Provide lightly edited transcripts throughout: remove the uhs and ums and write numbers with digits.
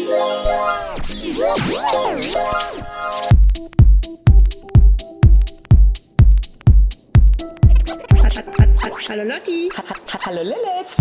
Hallo Lotti. Hallo Lilith.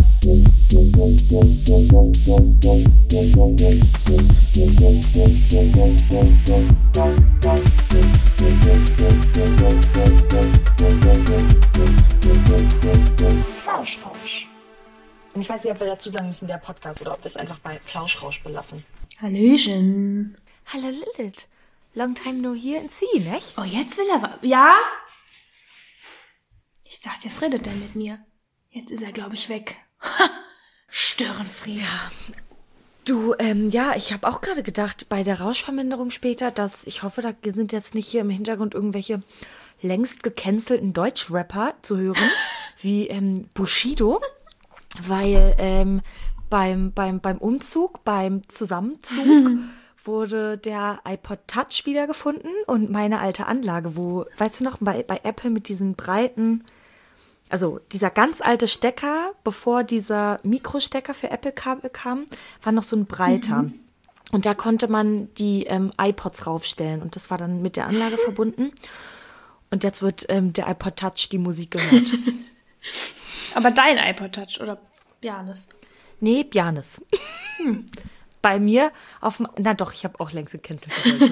Plauschrausch. Und ich weiß nicht, ob wir dazu sagen müssen, der Podcast, oder ob wir es einfach bei Plauschrausch belassen. Hallöchen. Hallo Lilith. Long time no here and see, nicht? Oh, jetzt will er was. Ja? Ich dachte, jetzt redet er mit mir. Jetzt ist er, glaube ich, weg. Ha! Störenfried. Ja. Du, ich habe auch gerade gedacht, bei der Rauschverminderung später, dass ich hoffe, da sind jetzt nicht hier im Hintergrund irgendwelche längst gecancelten Deutschrapper zu hören, wie Bushido, weil beim Umzug, beim Zusammenzug wurde der iPod Touch wiedergefunden und meine alte Anlage, wo, weißt du noch, bei Apple mit diesen breiten, also dieser ganz alte Stecker, bevor dieser Mikrostecker für Apple-Kabel kam, war noch so ein breiter. Und da konnte man die iPods raufstellen und das war dann mit der Anlage verbunden. Und jetzt wird der iPod Touch die Musik gehört. Aber dein iPod Touch oder Bjarnes? Nee, Bjarnes. Bei mir auf dem, na doch, ich habe auch längst gecancelt.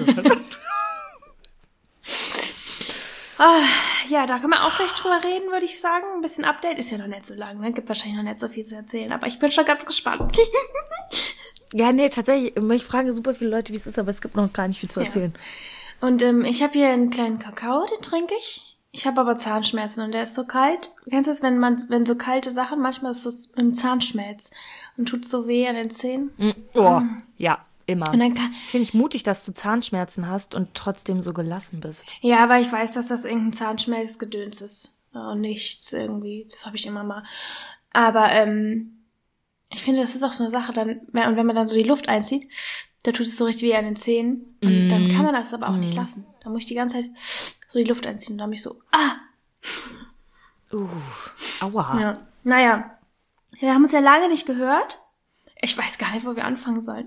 Ja, da können wir auch gleich drüber reden, würde ich sagen. Ein bisschen Update ist ja noch nicht so lang, ne? Gibt wahrscheinlich noch nicht so viel zu erzählen, aber ich bin schon ganz gespannt. Ja, nee, tatsächlich, ich frage super viele Leute, wie es ist, aber es gibt noch gar nicht viel zu erzählen. Ja. Und ich habe hier einen kleinen Kakao, den trinke ich. Ich habe aber Zahnschmerzen und der ist so kalt. Kennst du es, wenn so kalte Sachen, manchmal ist es im Zahnschmelz und tut so weh an den Zähnen? Ja, immer. Finde ich mutig, dass du Zahnschmerzen hast und trotzdem so gelassen bist. Ja, aber ich weiß, dass das irgendein Zahnschmelzgedöns ist. Und nichts irgendwie. Das habe ich immer mal. Aber ich finde, das ist auch so eine Sache, und wenn man dann so die Luft einzieht, da tut es so richtig weh an den Zähnen. Und dann kann man das aber auch nicht lassen. Da muss ich die ganze Zeit so die Luft einziehen und dann bin ich so, Aua. Ja. Naja, wir haben uns ja lange nicht gehört. Ich weiß gar nicht, wo wir anfangen sollen.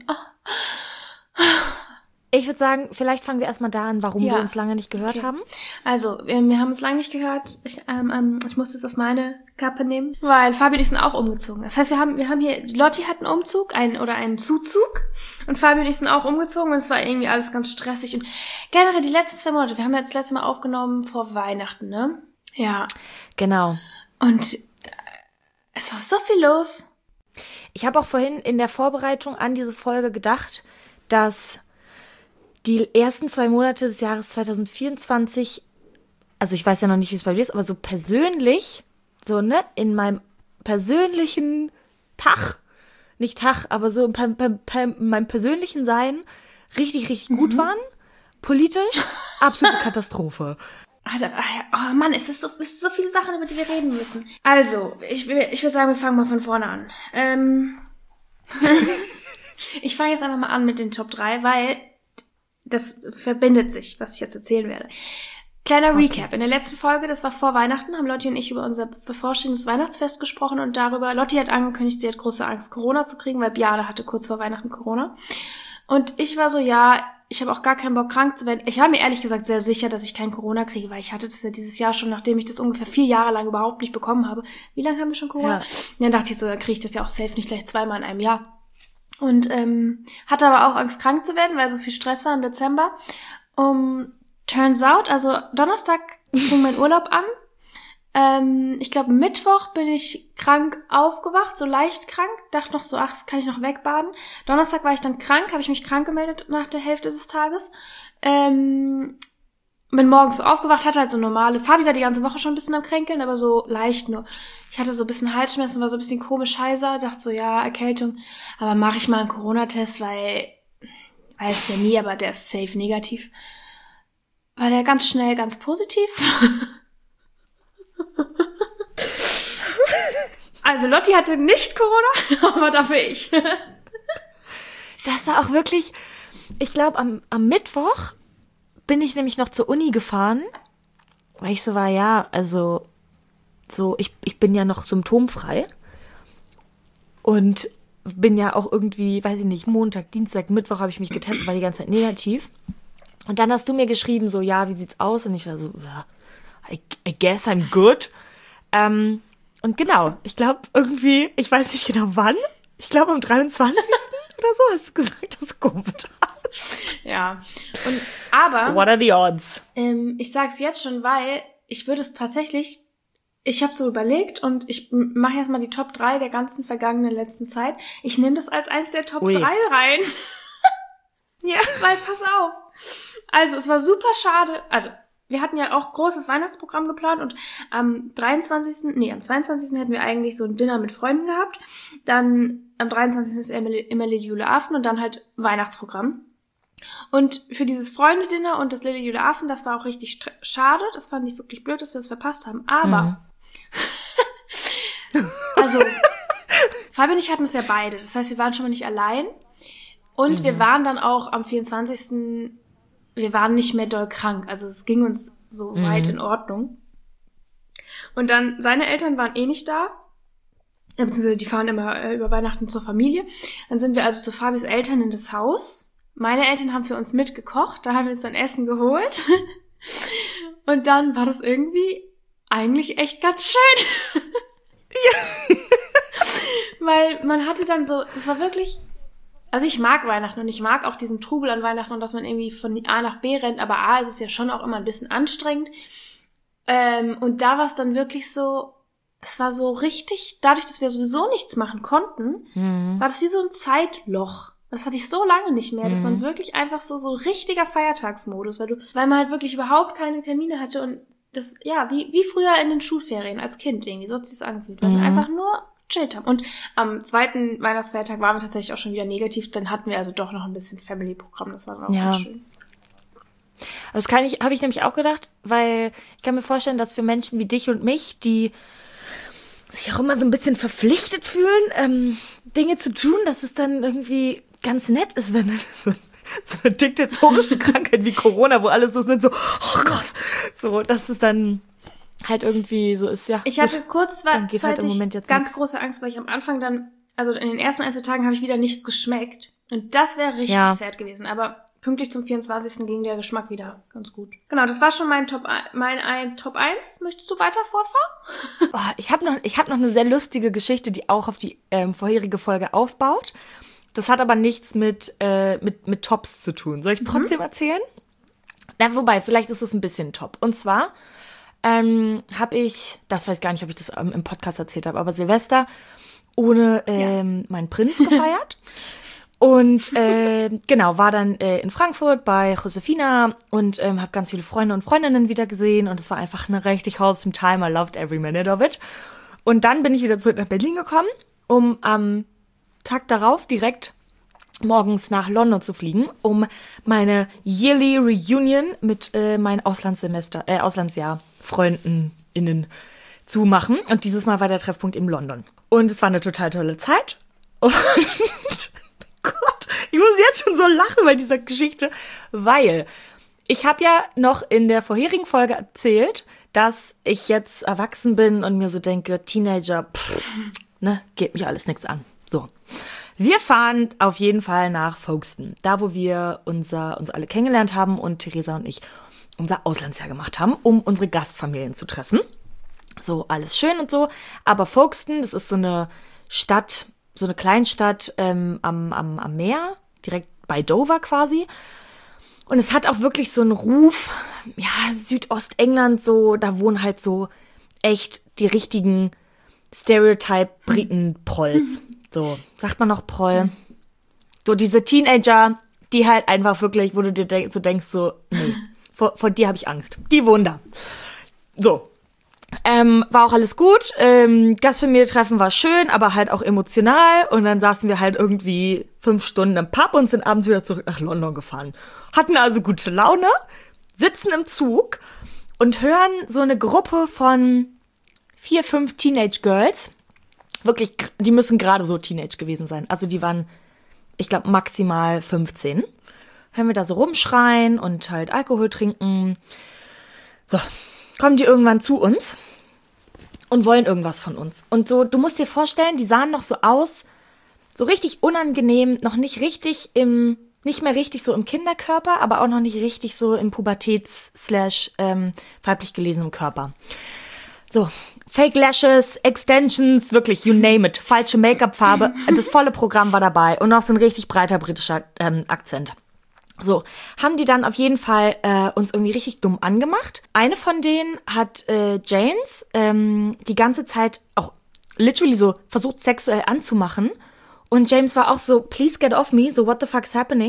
Ich würde sagen, vielleicht fangen wir erstmal da an, warum wir uns lange nicht gehört haben. Also, wir haben uns lange nicht gehört. Ich musste es auf meine Kappe nehmen, weil Fabi und ich sind auch umgezogen. Das heißt, wir haben hier, Lotti hat einen Umzug, einen Zuzug und Fabi und ich sind auch umgezogen und es war irgendwie alles ganz stressig. Und generell die letzten 2 Monate, wir haben jetzt das letzte Mal aufgenommen vor Weihnachten, ne? Ja. Genau. Und es war so viel los. Ich habe auch vorhin in der Vorbereitung an diese Folge gedacht, dass die ersten 2 Monate des Jahres 2024, also ich weiß ja noch nicht, wie es bei dir ist, aber so persönlich, so, ne, in meinem persönlichen aber so in meinem persönlichen Sein richtig, richtig gut waren. Politisch, absolute Katastrophe. Alter, oh Mann, es ist so viele Sachen, über die wir reden müssen. Also, ich würde sagen, wir fangen mal von vorne an. Ich fange jetzt einfach mal an mit den Top 3, weil das verbindet sich, was ich jetzt erzählen werde. Kleiner Recap. In der letzten Folge, das war vor Weihnachten, haben Lotti und ich über unser bevorstehendes Weihnachtsfest gesprochen und darüber, Lotti hat angekündigt, sie hat große Angst, Corona zu kriegen, weil Bjarne hatte kurz vor Weihnachten Corona. Und ich war so, ja, ich habe auch gar keinen Bock, krank zu werden. Ich war mir ehrlich gesagt sehr sicher, dass ich kein Corona kriege, weil ich hatte das ja dieses Jahr schon, nachdem ich das ungefähr 4 Jahre lang überhaupt nicht bekommen habe. Wie lange haben wir schon Corona? Ja. Dann dachte ich so, dann kriege ich das ja auch safe nicht gleich 2-mal in einem Jahr. Und hatte aber auch Angst, krank zu werden, weil so viel Stress war im Dezember. Turns out, also Donnerstag fing mein Urlaub an. Ich glaube, Mittwoch bin ich krank aufgewacht, so leicht krank. Dachte noch so, das kann ich noch wegbaden. Donnerstag war ich dann krank, habe ich mich krank gemeldet nach der Hälfte des Tages. Bin morgens so aufgewacht, hatte halt so normale, Fabi war die ganze Woche schon ein bisschen am Kränkeln, aber so leicht nur. Ich hatte so ein bisschen Halsschmerzen, war so ein bisschen komisch heiser, dachte so, ja, Erkältung, aber mache ich mal einen Corona-Test, weil, weiß ja nie, aber der ist safe negativ. War der ganz schnell ganz positiv. Also Lotti hatte nicht Corona, aber dafür ich. Das war auch wirklich, ich glaube, am Mittwoch bin ich nämlich noch zur Uni gefahren, weil ich so war, ja, also so, ich bin ja noch symptomfrei. Und bin ja auch irgendwie, weiß ich nicht, Montag, Dienstag, Mittwoch habe ich mich getestet, war die ganze Zeit negativ. Und dann hast du mir geschrieben, so, ja, wie sieht's aus? Und ich war so, ja, I guess I'm good. Und genau, ich glaube irgendwie, ich weiß nicht genau wann, ich glaube am 23. oder so hast du gesagt, dass du Covid hast. Ja, aber What are the odds? Ich sag's jetzt schon, weil ich würde es tatsächlich, ich habe so überlegt und ich mache jetzt mal die Top 3 der ganzen vergangenen letzten Zeit. Ich nehme das als eins der Top 3 rein. Ja. Weil, pass auf. Also, es war super schade. Also, wir hatten ja auch großes Weihnachtsprogramm geplant und am 22., am 22. hätten wir eigentlich so ein Dinner mit Freunden gehabt. Dann am 23. ist immer Lilly Jule Affen und dann halt Weihnachtsprogramm. Und für dieses Freunde-Dinner und das Lilly Jule Affen, das war auch richtig schade. Das fand ich wirklich blöd, dass wir das verpasst haben. Aber, also, Fabi und ich hatten es ja beide. Das heißt, wir waren schon mal nicht allein. Und wir waren dann auch am 24., wir waren nicht mehr doll krank. Also es ging uns so weit in Ordnung. Und dann, seine Eltern waren eh nicht da. Beziehungsweise die fahren immer über Weihnachten zur Familie. Dann sind wir also zu Fabis Eltern in das Haus. Meine Eltern haben für uns mitgekocht. Da haben wir uns dann Essen geholt. Und dann war das irgendwie eigentlich echt ganz schön. Ja. Weil man hatte dann so, das war wirklich... Also ich mag Weihnachten und ich mag auch diesen Trubel an Weihnachten und dass man irgendwie von A nach B rennt, aber A, ist es ja schon auch immer ein bisschen anstrengend. Und da war es dann wirklich so, es war so richtig, dadurch, dass wir sowieso nichts machen konnten, war das wie so ein Zeitloch. Das hatte ich so lange nicht mehr, dass man wirklich einfach so richtiger Feiertagsmodus, weil man halt wirklich überhaupt keine Termine hatte und das, ja, wie früher in den Schulferien als Kind irgendwie, so hat sich's angefühlt, weil wir einfach nur gechillt haben. Und am zweiten Weihnachtsfeiertag waren wir tatsächlich auch schon wieder negativ. Dann hatten wir also doch noch ein bisschen Family-Programm. Das war dann auch ganz schön. Das habe ich nämlich auch gedacht, weil ich kann mir vorstellen, dass für Menschen wie dich und mich, die sich auch immer so ein bisschen verpflichtet fühlen, Dinge zu tun, dass es dann irgendwie ganz nett ist, wenn es so eine diktatorische Krankheit wie Corona, wo alles so sind, so, oh Gott, so, dass es dann halt irgendwie so ist, ja. Ich hatte kurzzeitig halt ganz große Angst, weil ich am Anfang dann, also in den ersten 1-2 Tagen habe ich wieder nichts geschmeckt. Und das wäre richtig sad gewesen. Aber pünktlich zum 24. ging der Geschmack wieder ganz gut. Genau, das war schon mein Top 1. Möchtest du weiter fortfahren? Oh, ich hab noch eine sehr lustige Geschichte, die auch auf die vorherige Folge aufbaut. Das hat aber nichts mit Tops zu tun. Soll ich es trotzdem erzählen? Na, wobei, vielleicht ist es ein bisschen top. Und zwar habe ich, das weiß ich gar nicht, ob ich das im Podcast erzählt habe, aber Silvester ohne meinen Prinz gefeiert. Und genau, war dann in Frankfurt bei Josefina und habe ganz viele Freunde und Freundinnen wieder gesehen. Und es war einfach eine richtig wholesome time. I loved every minute of it. Und dann bin ich wieder zurück nach Berlin gekommen, um am Tag darauf direkt morgens nach London zu fliegen, um meine yearly Reunion mit meinem Auslandsjahr FreundInnen zu machen. Und dieses Mal war der Treffpunkt in London. Und es war eine total tolle Zeit. Und Gott, ich muss jetzt schon so lachen bei dieser Geschichte, weil ich habe ja noch in der vorherigen Folge erzählt, dass ich jetzt erwachsen bin und mir so denke, Teenager, geht mich alles nichts an. So. Wir fahren auf jeden Fall nach Folkestone, da wo wir uns alle kennengelernt haben und Theresa und ich unser Auslandsjahr gemacht haben, um unsere Gastfamilien zu treffen. So, alles schön und so. Aber Folkestone, das ist so eine Stadt, so eine Kleinstadt am Meer, direkt bei Dover quasi. Und es hat auch wirklich so einen Ruf, ja, Südostengland, so, da wohnen halt so echt die richtigen Stereotype-Briten-Prolls. So, sagt man noch Proll? So, diese Teenager, die halt einfach wirklich, wo du dir denkst, so, nee, vor dir habe ich Angst. Die wohnen da. So. War auch alles gut. Gastfamilientreffen war schön, aber halt auch emotional. Und dann saßen wir halt irgendwie 5 Stunden im Pub und sind abends wieder zurück nach London gefahren. Hatten also gute Laune, sitzen im Zug und hören so eine Gruppe von 4, 5 Teenage Girls. Wirklich, die müssen gerade so Teenage gewesen sein. Also die waren, ich glaube, maximal 15. Hören wir da so rumschreien und halt Alkohol trinken. So, kommen die irgendwann zu uns und wollen irgendwas von uns. Und so, du musst dir vorstellen, die sahen noch so aus, so richtig unangenehm, noch nicht nicht mehr richtig so im Kinderkörper, aber auch noch nicht richtig so im Pubertäts/weiblich gelesenem Körper. So, Fake Lashes, Extensions, wirklich, you name it. Falsche Make-up-Farbe, das volle Programm war dabei und noch so ein richtig breiter britischer Akzent. So, haben die dann auf jeden Fall uns irgendwie richtig dumm angemacht. Eine von denen hat James die ganze Zeit auch literally so versucht, sexuell anzumachen. Und James war auch so, please get off me, so what the fuck's happening?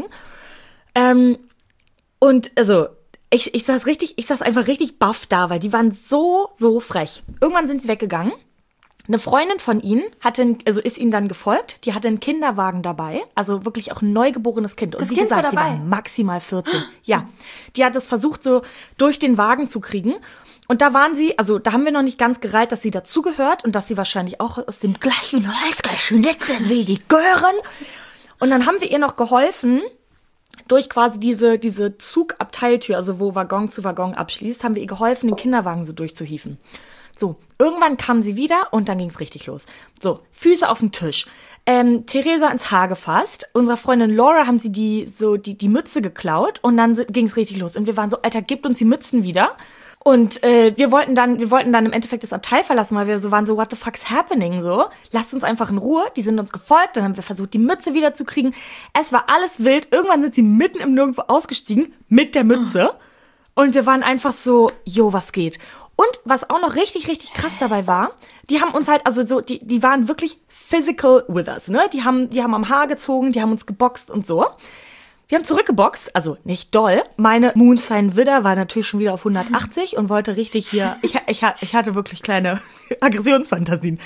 Und also, ich saß einfach richtig baff da, weil die waren so frech. Irgendwann sind sie weggegangen. Eine Freundin von ihnen ist ihnen dann gefolgt. Die hatte einen Kinderwagen dabei, also wirklich auch ein neugeborenes Kind. Und das wie Kind gesagt, war die dabei. waren maximal 14. Ja, die hat es versucht, so durch den Wagen zu kriegen. Und da waren sie, also da haben wir noch nicht ganz gereiht, dass sie dazugehört und dass sie wahrscheinlich auch aus dem gleichen Holz geschnitten wie die Gören. Und dann haben wir ihr noch geholfen, durch quasi diese Zugabteiltür, also wo Waggon zu Waggon abschließt, haben wir ihr geholfen, den Kinderwagen so durchzuhieven. So, irgendwann kam sie wieder und dann ging's richtig los. So, Füße auf den Tisch. Theresa ins Haar gefasst. Unserer Freundin Laura haben sie die Mütze geklaut und dann ging's richtig los. Und wir waren so, Alter, gebt uns die Mützen wieder. Und wir wollten dann im Endeffekt das Abteil verlassen, weil wir so waren so, what the fuck's happening, so. Lasst uns einfach in Ruhe. Die sind uns gefolgt, dann haben wir versucht, die Mütze wieder zu kriegen. Es war alles wild. Irgendwann sind sie mitten im Nirgendwo ausgestiegen mit der Mütze. Und wir waren einfach so, jo, was geht? Und was auch noch richtig, richtig krass dabei war, die haben uns halt, also so, die waren wirklich physical with us, ne? Die haben am Haar gezogen, die haben uns geboxt und so. Wir haben zurückgeboxt, also nicht doll. Meine Moonsign Widder war natürlich schon wieder auf 180 und wollte richtig hier, ich hatte wirklich kleine Aggressionsfantasien.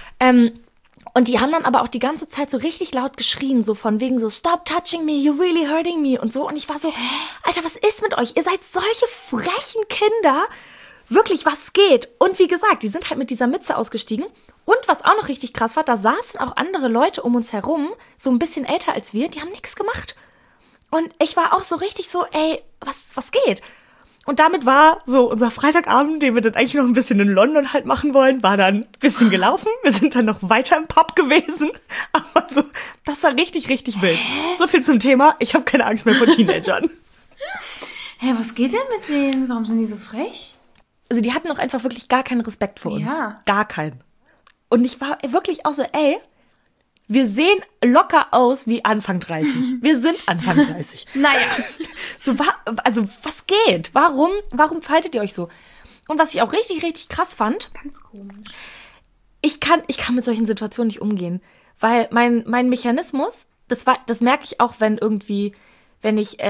Und die haben dann aber auch die ganze Zeit so richtig laut geschrien, so von wegen so, stop touching me, you're really hurting me und so. Und ich war so, Alter, was ist mit euch? Ihr seid solche frechen Kinder. Wirklich, was geht? Und wie gesagt, die sind halt mit dieser Mütze ausgestiegen. Und was auch noch richtig krass war, da saßen auch andere Leute um uns herum, so ein bisschen älter als wir, die haben nichts gemacht. Und ich war auch so richtig so, ey, was geht? Und damit war so unser Freitagabend, den wir dann eigentlich noch ein bisschen in London halt machen wollen, war dann ein bisschen gelaufen. Wir sind dann noch weiter im Pub gewesen. Aber so, das war richtig, richtig wild. So viel zum Thema, ich habe keine Angst mehr vor Teenagern. Hä, was geht denn mit denen? Warum sind die so frech? Also die hatten auch einfach wirklich gar keinen Respekt vor uns. Ja. Gar keinen. Und ich war wirklich auch so, ey, wir sehen locker aus wie Anfang 30. Wir sind Anfang 30. Naja. So, also was geht? Warum verhaltet ihr euch so? Und was ich auch richtig, richtig krass fand. Ganz komisch. Ich kann mit solchen Situationen nicht umgehen. Weil mein Mechanismus, das merke ich auch, wenn ich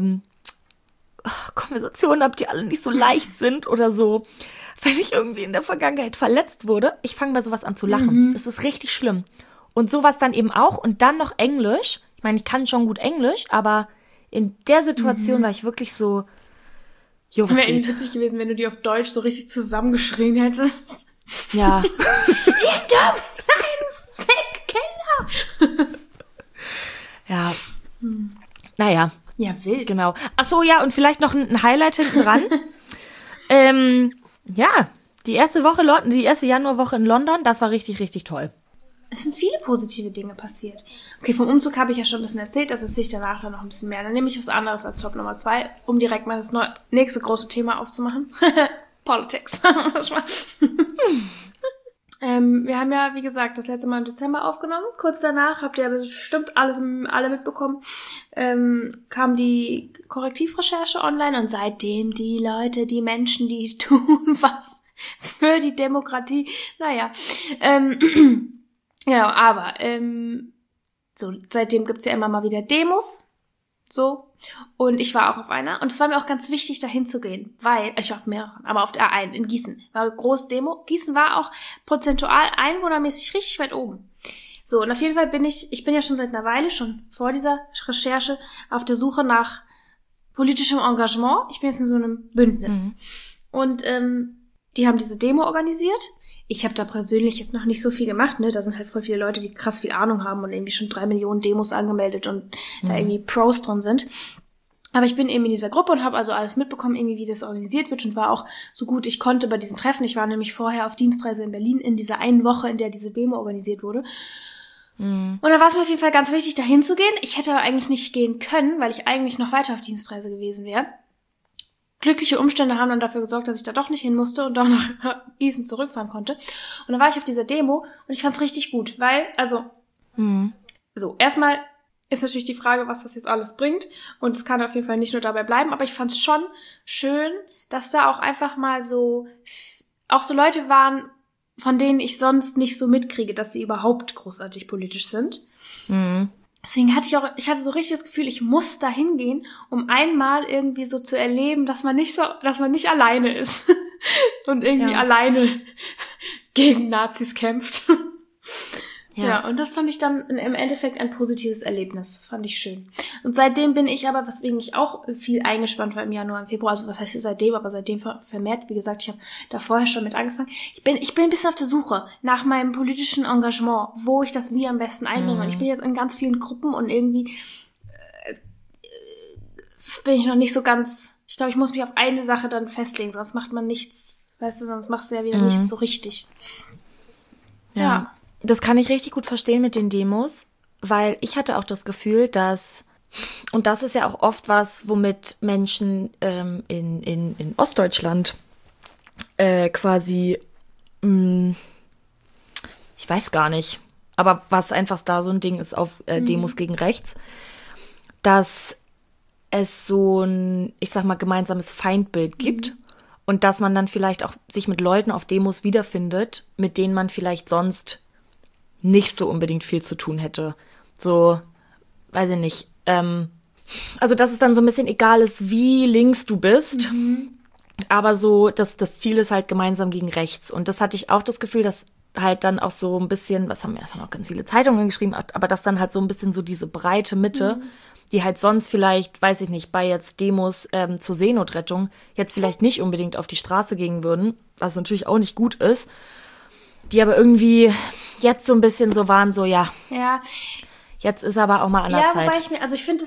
Konversationen habe, die alle nicht so leicht sind oder so. Wenn ich irgendwie in der Vergangenheit verletzt wurde, ich fange bei sowas an zu lachen. Das ist richtig schlimm. Und sowas dann eben auch und dann noch Englisch. Ich meine, ich kann schon gut Englisch, aber in der Situation war ich wirklich so, jo, was Wäre geht? irgendwie witzig gewesen, wenn du die auf Deutsch so richtig zusammengeschrien hättest. Ja. Ihr dummen kleinen Fick-Kinder! Ja. Naja. Ja, wild. Genau. Ach so, ja, und vielleicht noch ein Highlight hinten dran. Ja, die erste Januarwoche in London, das war richtig, richtig toll. Es sind viele positive Dinge passiert. Okay, vom Umzug habe ich ja schon ein bisschen erzählt, das erzähle ich danach dann noch ein bisschen mehr. Dann nehme ich was anderes als Top Nummer 2, um direkt mal das nächste große Thema aufzumachen. Politics. Wir haben ja, wie gesagt, das letzte Mal im Dezember aufgenommen. Kurz danach, habt ihr ja bestimmt alle mitbekommen, kam die Korrektivrecherche online und seitdem die Menschen, die tun was für die Demokratie. Naja, genau, aber so seitdem gibt's ja immer mal wieder Demos, so. Und ich war auch auf einer. Und es war mir auch ganz wichtig, da hinzugehen, weil, ich war auf mehreren, aber auf der einen, in Gießen, war eine große Demo. Gießen war auch prozentual einwohnermäßig richtig weit oben. So, und auf jeden Fall bin ich ja schon seit einer Weile, schon vor dieser Recherche, auf der Suche nach politischem Engagement. Ich bin jetzt in so einem Bündnis. Und die haben diese Demo organisiert. Ich habe da persönlich jetzt noch nicht so viel gemacht, ne? Da sind halt voll viele Leute, die krass viel Ahnung haben und irgendwie schon 3 Millionen Demos angemeldet und da irgendwie Pros drin sind. Aber ich bin eben in dieser Gruppe und habe also alles mitbekommen, irgendwie wie das organisiert wird und war auch so gut ich konnte bei diesen Treffen. Ich war nämlich vorher auf Dienstreise in Berlin in dieser einen Woche, in der diese Demo organisiert wurde. Und dann war es mir auf jeden Fall ganz wichtig, dahin zu gehen. Ich hätte aber eigentlich nicht gehen können, weil ich eigentlich noch weiter auf Dienstreise gewesen wäre. Glückliche Umstände haben dann dafür gesorgt, dass ich da doch nicht hin musste und auch nach Gießen zurückfahren konnte. Und dann war ich auf dieser Demo und ich fand es richtig gut, weil, so, erstmal ist natürlich die Frage, was das jetzt alles bringt. Und es kann auf jeden Fall nicht nur dabei bleiben, aber ich fand es schon schön, dass da auch einfach mal so Leute waren, von denen ich sonst nicht so mitkriege, dass sie überhaupt großartig politisch sind. Deswegen ich hatte so richtig das Gefühl, ich muss da hingehen, um einmal irgendwie so zu erleben, dass man nicht alleine ist und irgendwie alleine gegen Nazis kämpft. Ja, und das fand ich dann im Endeffekt ein positives Erlebnis. Das fand ich schön. Und seitdem bin ich aber, weswegen ich auch viel eingespannt war im Januar, im Februar, also was heißt seitdem, aber seitdem vermehrt, wie gesagt, ich habe da vorher schon mit angefangen. Ich bin ein bisschen auf der Suche nach meinem politischen Engagement, wo ich das wie am besten einbringe. Und ich bin jetzt in ganz vielen Gruppen und irgendwie bin ich noch nicht so ganz, ich glaube, ich muss mich auf eine Sache dann festlegen, sonst macht man nichts, weißt du, sonst machst du ja wieder nichts so richtig. Ja. Das kann ich richtig gut verstehen mit den Demos, weil ich hatte auch das Gefühl, dass, und das ist ja auch oft was, womit Menschen in Ostdeutschland quasi, ich weiß gar nicht, aber was einfach da so ein Ding ist auf Demos gegen rechts, dass es so ein, ich sag mal, gemeinsames Feindbild gibt und dass man dann vielleicht auch sich mit Leuten auf Demos wiederfindet, mit denen man vielleicht sonst nicht so unbedingt viel zu tun hätte. So, weiß ich nicht. Also, dass es dann so ein bisschen egal ist, wie links du bist. Aber so, das Ziel ist halt gemeinsam gegen rechts. Und das hatte ich auch das Gefühl, dass halt dann auch so ein bisschen, das haben auch ganz viele Zeitungen geschrieben, aber dass dann halt so ein bisschen so diese breite Mitte, die halt sonst vielleicht, weiß ich nicht, bei jetzt Demos zur Seenotrettung jetzt vielleicht nicht unbedingt auf die Straße gehen würden, was natürlich auch nicht gut ist, die aber irgendwie jetzt so ein bisschen so waren, so jetzt ist aber auch mal an der Zeit. Ich finde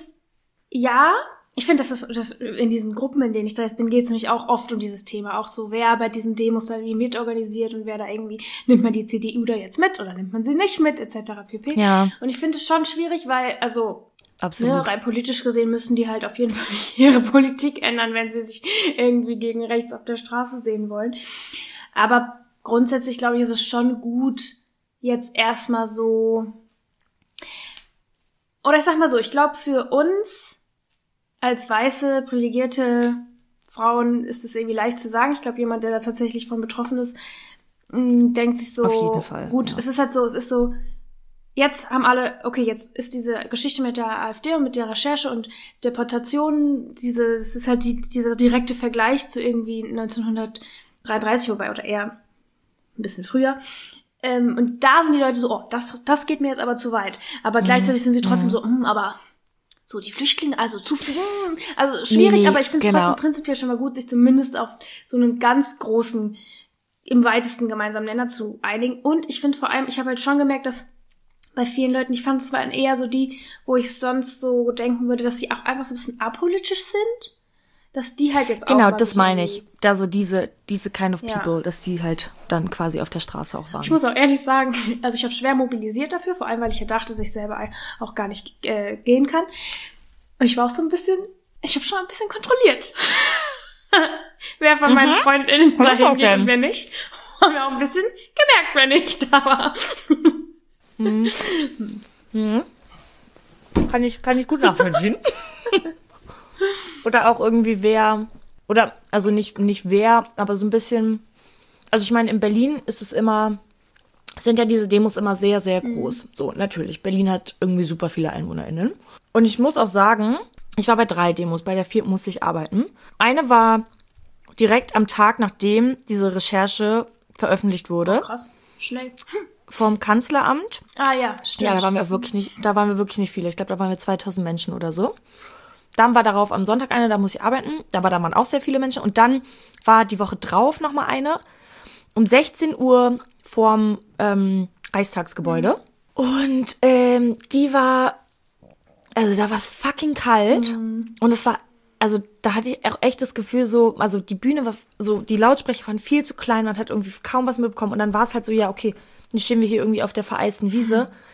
das in diesen Gruppen, in denen ich da bin, geht es nämlich auch oft um dieses Thema, auch so, wer bei diesen Demos da irgendwie mitorganisiert und wer da irgendwie, nimmt man die CDU da jetzt mit oder nimmt man sie nicht mit, etc. pp. Ja. Und ich finde es schon schwierig, weil, absolut. Rein politisch gesehen müssen die halt auf jeden Fall ihre Politik ändern, wenn sie sich irgendwie gegen rechts auf der Straße sehen wollen. Aber grundsätzlich, glaube ich, ist es schon gut, jetzt erstmal so, oder ich sag mal so, ich glaube, für uns als weiße, privilegierte Frauen ist es irgendwie leicht zu sagen. Ich glaube, jemand, der da tatsächlich von betroffen ist, denkt sich so, auf jeden Fall, gut, ja. Es ist so, jetzt haben alle, okay, jetzt ist diese Geschichte mit der AfD und mit der Recherche und Deportation, es ist halt dieser direkte Vergleich zu irgendwie 1933 vorbei oder eher ein bisschen früher. Und da sind die Leute so, das geht mir jetzt aber zu weit. Aber gleichzeitig sind sie trotzdem so, aber so die Flüchtlinge, also zu viel, also schwierig, aber ich finde es trotzdem prinzipiell schon mal gut, sich zumindest auf so einen ganz großen, im weitesten gemeinsamen Nenner zu einigen. Und ich finde vor allem, ich habe halt schon gemerkt, dass bei vielen Leuten, ich fand es waren eher so die, wo ich sonst so denken würde, dass die auch einfach so ein bisschen apolitisch sind. Dass die halt jetzt auch genau, das meine ich. Da so diese kind of people, dass die halt dann quasi auf der Straße auch waren. Ich muss auch ehrlich sagen, also ich habe schwer mobilisiert dafür, vor allem, weil ich ja dachte, dass ich selber auch gar nicht gehen kann. Und ich war auch so ein bisschen, ich habe schon ein bisschen kontrolliert. Wer von meinen FreundInnen dahin geht und wer nicht. Haben wir auch ein bisschen gemerkt, wenn ich da war. Kann ich gut nachvollziehen. Oder auch irgendwie also nicht wer, aber so ein bisschen, also ich meine, in Berlin sind ja diese Demos immer sehr, sehr groß. So, natürlich, Berlin hat irgendwie super viele EinwohnerInnen. Und ich muss auch sagen, ich war bei 3 Demos, bei der 4. musste ich arbeiten. Eine war direkt am Tag, nachdem diese Recherche veröffentlicht wurde. Oh, krass, schnell. Vom Kanzleramt. Ah ja, stimmt. Ja, da waren wir wirklich nicht viele. Ich glaube, da waren wir 2000 Menschen oder so. Dann war darauf am Sonntag eine, da muss ich arbeiten. Da waren auch sehr viele Menschen. Und dann war die Woche drauf nochmal eine. Um 16 Uhr vorm Reichstagsgebäude. Und die war, also da war es fucking kalt. Und es war, also da hatte ich auch echt das Gefühl so, also die Bühne war so, die Lautsprecher waren viel zu klein. Man hat irgendwie kaum was mitbekommen. Und dann war es halt so, ja, okay, dann stehen wir hier irgendwie auf der vereisten Wiese.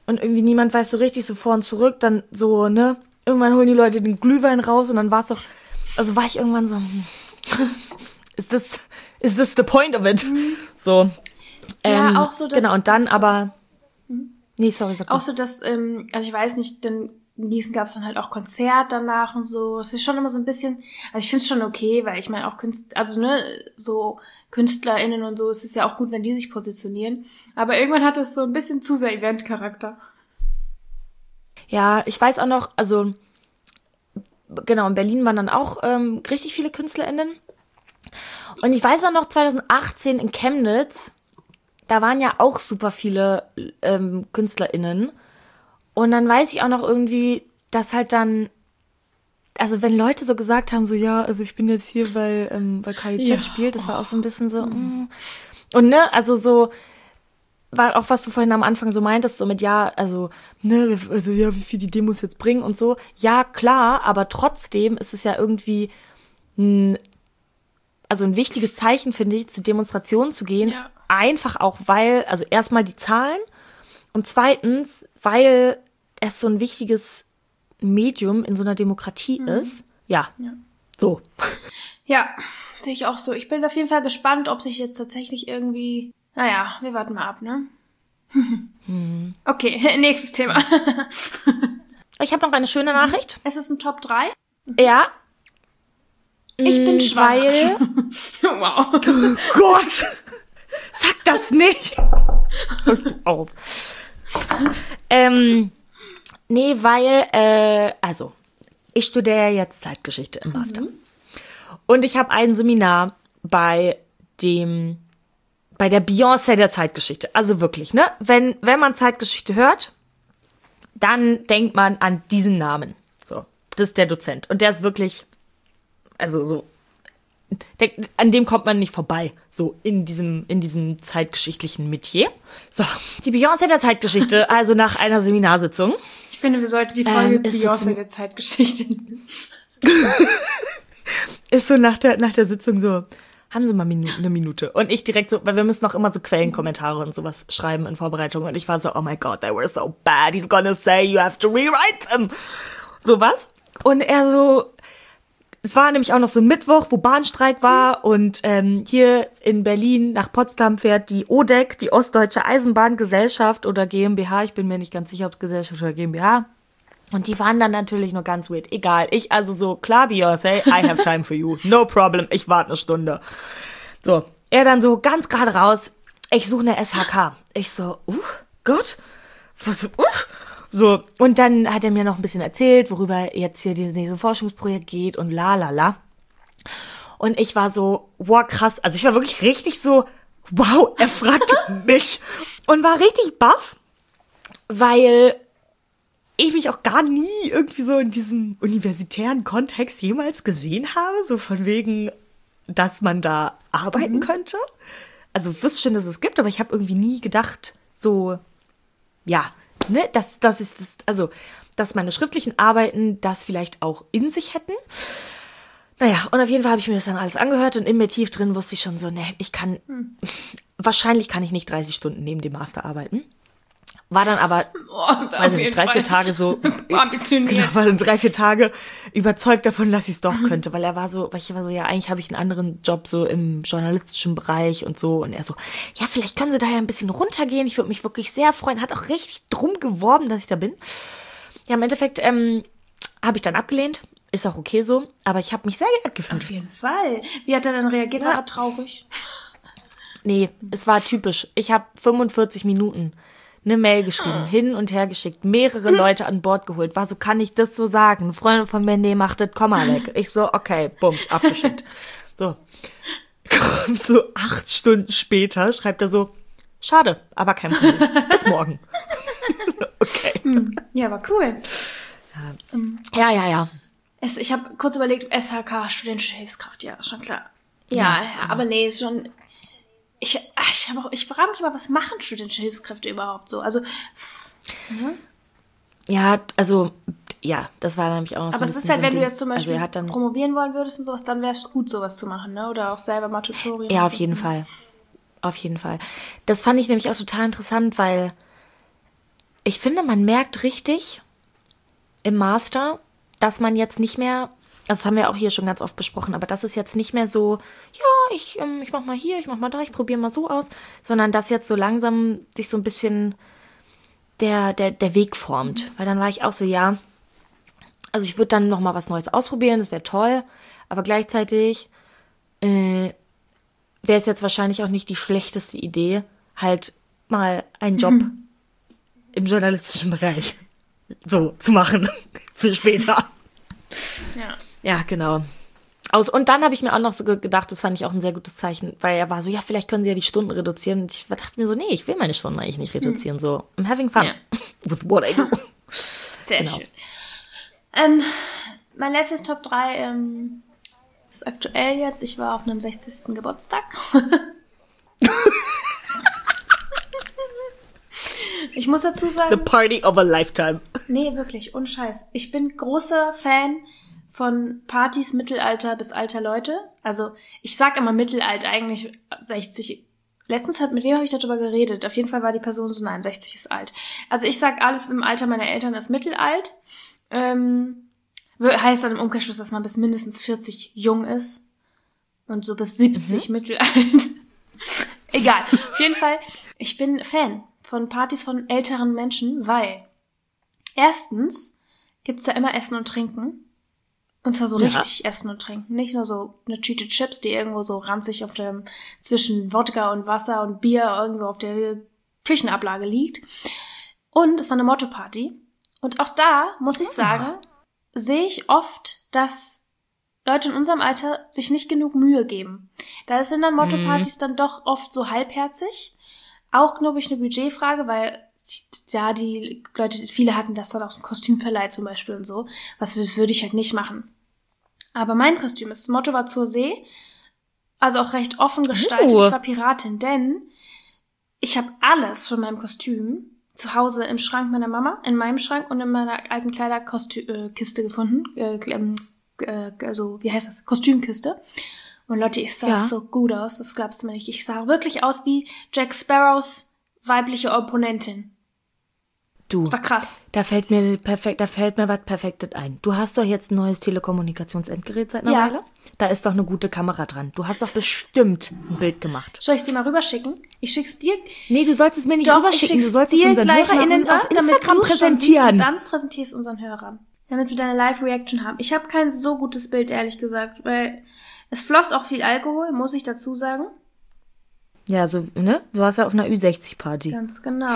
und irgendwie niemand weiß so richtig, so vor und zurück, dann so, ne, irgendwann holen die Leute den Glühwein raus und dann war es auch, also war ich irgendwann so, is this the point of it? So. Ja, auch so, dass... Genau, und dann aber... Nee, sorry, sag auch so, dass, also ich weiß nicht, denn in Gießen gab es dann halt auch Konzert danach und so. Es ist schon immer so ein bisschen, also ich finde es schon okay, weil ich meine auch so KünstlerInnen und so, es ist ja auch gut, wenn die sich positionieren. Aber irgendwann hat es so ein bisschen zu sehr Event-Charakter. Ja, ich weiß auch noch, also genau, in Berlin waren dann auch richtig viele KünstlerInnen. Und ich weiß auch noch, 2018 in Chemnitz, da waren ja auch super viele KünstlerInnen. Und dann weiß ich auch noch irgendwie, dass halt dann, also wenn Leute so gesagt haben, so ja, also ich bin jetzt hier, weil KIZ spielt, das war auch so ein bisschen so, Und ne, also so, war auch, was du vorhin am Anfang so meintest, so mit ja, also, ne, also ja, wie viel die Demos jetzt bringen und so. Ja, klar, aber trotzdem ist es ja irgendwie ein wichtiges Zeichen, finde ich, zu Demonstrationen zu gehen. Ja. Einfach auch, weil, also erstmal die Zahlen und zweitens, weil es so ein wichtiges Medium in so einer Demokratie ist. Ja, so. Ja, sehe ich auch so. Ich bin auf jeden Fall gespannt, ob sich jetzt tatsächlich irgendwie... Naja, wir warten mal ab, ne? Okay, nächstes Thema. Ich habe noch eine schöne Nachricht. Es ist ein Top 3. Ja. Ich bin schwanger. Weil... Wow. Oh Gott! Sag das nicht! Hör auf. Nee, weil, also, ich studiere jetzt Zeitgeschichte im Master. Und ich habe ein Seminar bei der Beyoncé der Zeitgeschichte. Also wirklich, ne? Wenn man Zeitgeschichte hört, dann denkt man an diesen Namen. So, das ist der Dozent. Und der ist wirklich, also so, an dem kommt man nicht vorbei, so in diesem zeitgeschichtlichen Metier. So, die Beyoncé der Zeitgeschichte, also nach einer Seminarsitzung. Ich finde, wir sollten die Folge Beyoncé der Zeitgeschichte ist so nach der Sitzung so, haben Sie mal eine Minute? Und ich direkt so, weil wir müssen auch immer so Quellenkommentare und sowas schreiben in Vorbereitung. Und ich war so, oh my God, they were so bad. He's gonna say you have to rewrite them. Sowas. Und er so, es war nämlich auch noch so Mittwoch, wo Bahnstreik war. Und hier in Berlin nach Potsdam fährt die ODEG, die Ostdeutsche Eisenbahngesellschaft oder GmbH. Ich bin mir nicht ganz sicher, ob es Gesellschaft oder GmbH. Und die waren dann natürlich nur ganz weird. Egal, ich also so, klar, Beyoncé, I have time for you. No problem, ich warte eine Stunde. So, er dann so ganz gerade raus, ich suche eine SHK. Ich so, Gott, was, So, und dann hat er mir noch ein bisschen erzählt, worüber jetzt hier dieses Forschungsprojekt geht und la. Und ich war so, wow, krass. Also ich war wirklich richtig so, wow, er fragt mich. Und war richtig baff, weil ich mich auch gar nie irgendwie so in diesem universitären Kontext jemals gesehen habe, so von wegen, dass man da arbeiten könnte. Also ich wüsste schon, dass es gibt, aber ich habe irgendwie nie gedacht, so, ja, ne, dass meine schriftlichen Arbeiten das vielleicht auch in sich hätten. Naja, und auf jeden Fall habe ich mir das dann alles angehört und in mir tief drin wusste ich schon so, ne, wahrscheinlich kann ich nicht 30 Stunden neben dem Master arbeiten. War dann aber, weiß ich nicht, 3-4 Tage so, ambitioniert. Genau, war dann 3-4 Tage überzeugt davon, dass ich es doch könnte, weil ich war so, ja, eigentlich habe ich einen anderen Job so im journalistischen Bereich und so. Und er so, ja, vielleicht können Sie da ja ein bisschen runtergehen. Ich würde mich wirklich sehr freuen. Hat auch richtig drum geworben, dass ich da bin. Ja, im Endeffekt habe ich dann abgelehnt. Ist auch okay so. Aber ich habe mich sehr geehrt gefühlt. Auf jeden Fall. Wie hat er dann reagiert? War er traurig? Nee, es war typisch. Ich habe 45 Minuten eine Mail geschrieben, hin und her geschickt, mehrere Leute an Bord geholt. War so, kann ich das so sagen? Eine Freundin von mir, nee, macht das Komma weg. Ich so, okay, bumm, abgeschickt. So. Kommt so 8 Stunden später, schreibt er so, schade, aber kein Problem. Bis morgen. Okay. Ja, war cool. Ja. Ich habe kurz überlegt, SHK, studentische Hilfskraft, ja, schon klar. Ja, aber nee, ist schon... Ich frage mich mal, was machen studentische Hilfskräfte überhaupt so? Also, Ja, also, ja, das war nämlich auch noch aber so. Aber es ist halt, wenn du jetzt zum Beispiel dann promovieren wollen würdest und sowas, dann wäre es gut, sowas zu machen, ne? Oder auch selber mal Tutorien. Ja, auf jeden Fall. Auf jeden Fall. Das fand ich nämlich auch total interessant, weil Ich finde, man merkt richtig im Master, dass man jetzt nicht mehr, das haben wir auch hier schon ganz oft besprochen, aber das ist jetzt nicht mehr so, ja, ich mach mal hier, ich mach mal da, ich probiere mal so aus, sondern dass jetzt so langsam sich so ein bisschen der Weg formt. Weil dann war ich auch so, ja, also ich würde dann noch mal was Neues ausprobieren, das wäre toll, aber gleichzeitig wäre es jetzt wahrscheinlich auch nicht die schlechteste Idee, halt mal einen Job im journalistischen Bereich so zu machen für später. Ja. Ja, genau. Und dann habe ich mir auch noch so gedacht, das fand ich auch ein sehr gutes Zeichen, weil er war so, ja, vielleicht können sie ja die Stunden reduzieren. Und ich dachte mir so, nee, ich will meine Stunden eigentlich nicht reduzieren. So, I'm having fun with what I do. Sehr schön. Mein letztes Top 3 ist aktuell jetzt. Ich war auf einem 60. Geburtstag. Ich muss dazu sagen... The party of a lifetime. Nee, wirklich, unscheiß. Ich bin großer Fan von Partys Mittelalter bis alter Leute. Also, ich sag immer Mittelalter, eigentlich 60. Letztens mit wem habe ich darüber geredet? Auf jeden Fall war die Person so, nein, 60 ist alt. Also ich sag, alles im Alter meiner Eltern ist mittelalt. Heißt dann im Umkehrschluss, dass man bis mindestens 40 jung ist. Und so bis 70 mittelalt. Egal. Auf jeden Fall, ich bin Fan von Partys von älteren Menschen, weil erstens gibt's da immer Essen und Trinken. Und zwar so richtig Essen und Trinken. Nicht nur so eine Tüte Chips, die irgendwo so ranzig auf dem, zwischen Wodka und Wasser und Bier irgendwo auf der Küchenablage liegt. Und es war eine Motto-Party. Und auch da, muss ich sagen, sehe ich oft, dass Leute in unserem Alter sich nicht genug Mühe geben. Da sind dann Motto-Partys dann doch oft so halbherzig. Auch, glaube ich, eine Budgetfrage, weil ja, die Leute, viele hatten das dann auch so ein Kostümverleih zum Beispiel und so. Was würde ich halt nicht machen. Aber mein Kostüm das Motto war zur See, also auch recht offen gestaltet. Ich war Piratin, denn ich habe alles von meinem Kostüm zu Hause im Schrank meiner Mama, in meinem Schrank und in meiner alten Kleiderkiste gefunden. Wie heißt das? Kostümkiste. Und Leute, ich sah so gut aus, das glaubst du mir nicht. Ich sah wirklich aus wie Jack Sparrows weibliche Opponentin. Du, das war krass. Da fällt mir was Perfektes ein. Du hast doch jetzt ein neues Telekommunikationsendgerät seit einer Weile. Da ist doch eine gute Kamera dran. Du hast doch bestimmt ein Bild gemacht. Soll ich es dir mal rüberschicken? Ich schick's dir. Nee, du sollst es mir nicht rüberschicken. Du sollst es unseren HörerInnen auf Instagram präsentieren. Und dann präsentierst du unseren Hörern. Damit wir deine Live-Reaction haben. Ich habe kein so gutes Bild, ehrlich gesagt, weil es floss auch viel Alkohol, muss ich dazu sagen. Ja, so, ne? Du warst ja auf einer Ü60-Party. Ganz genau.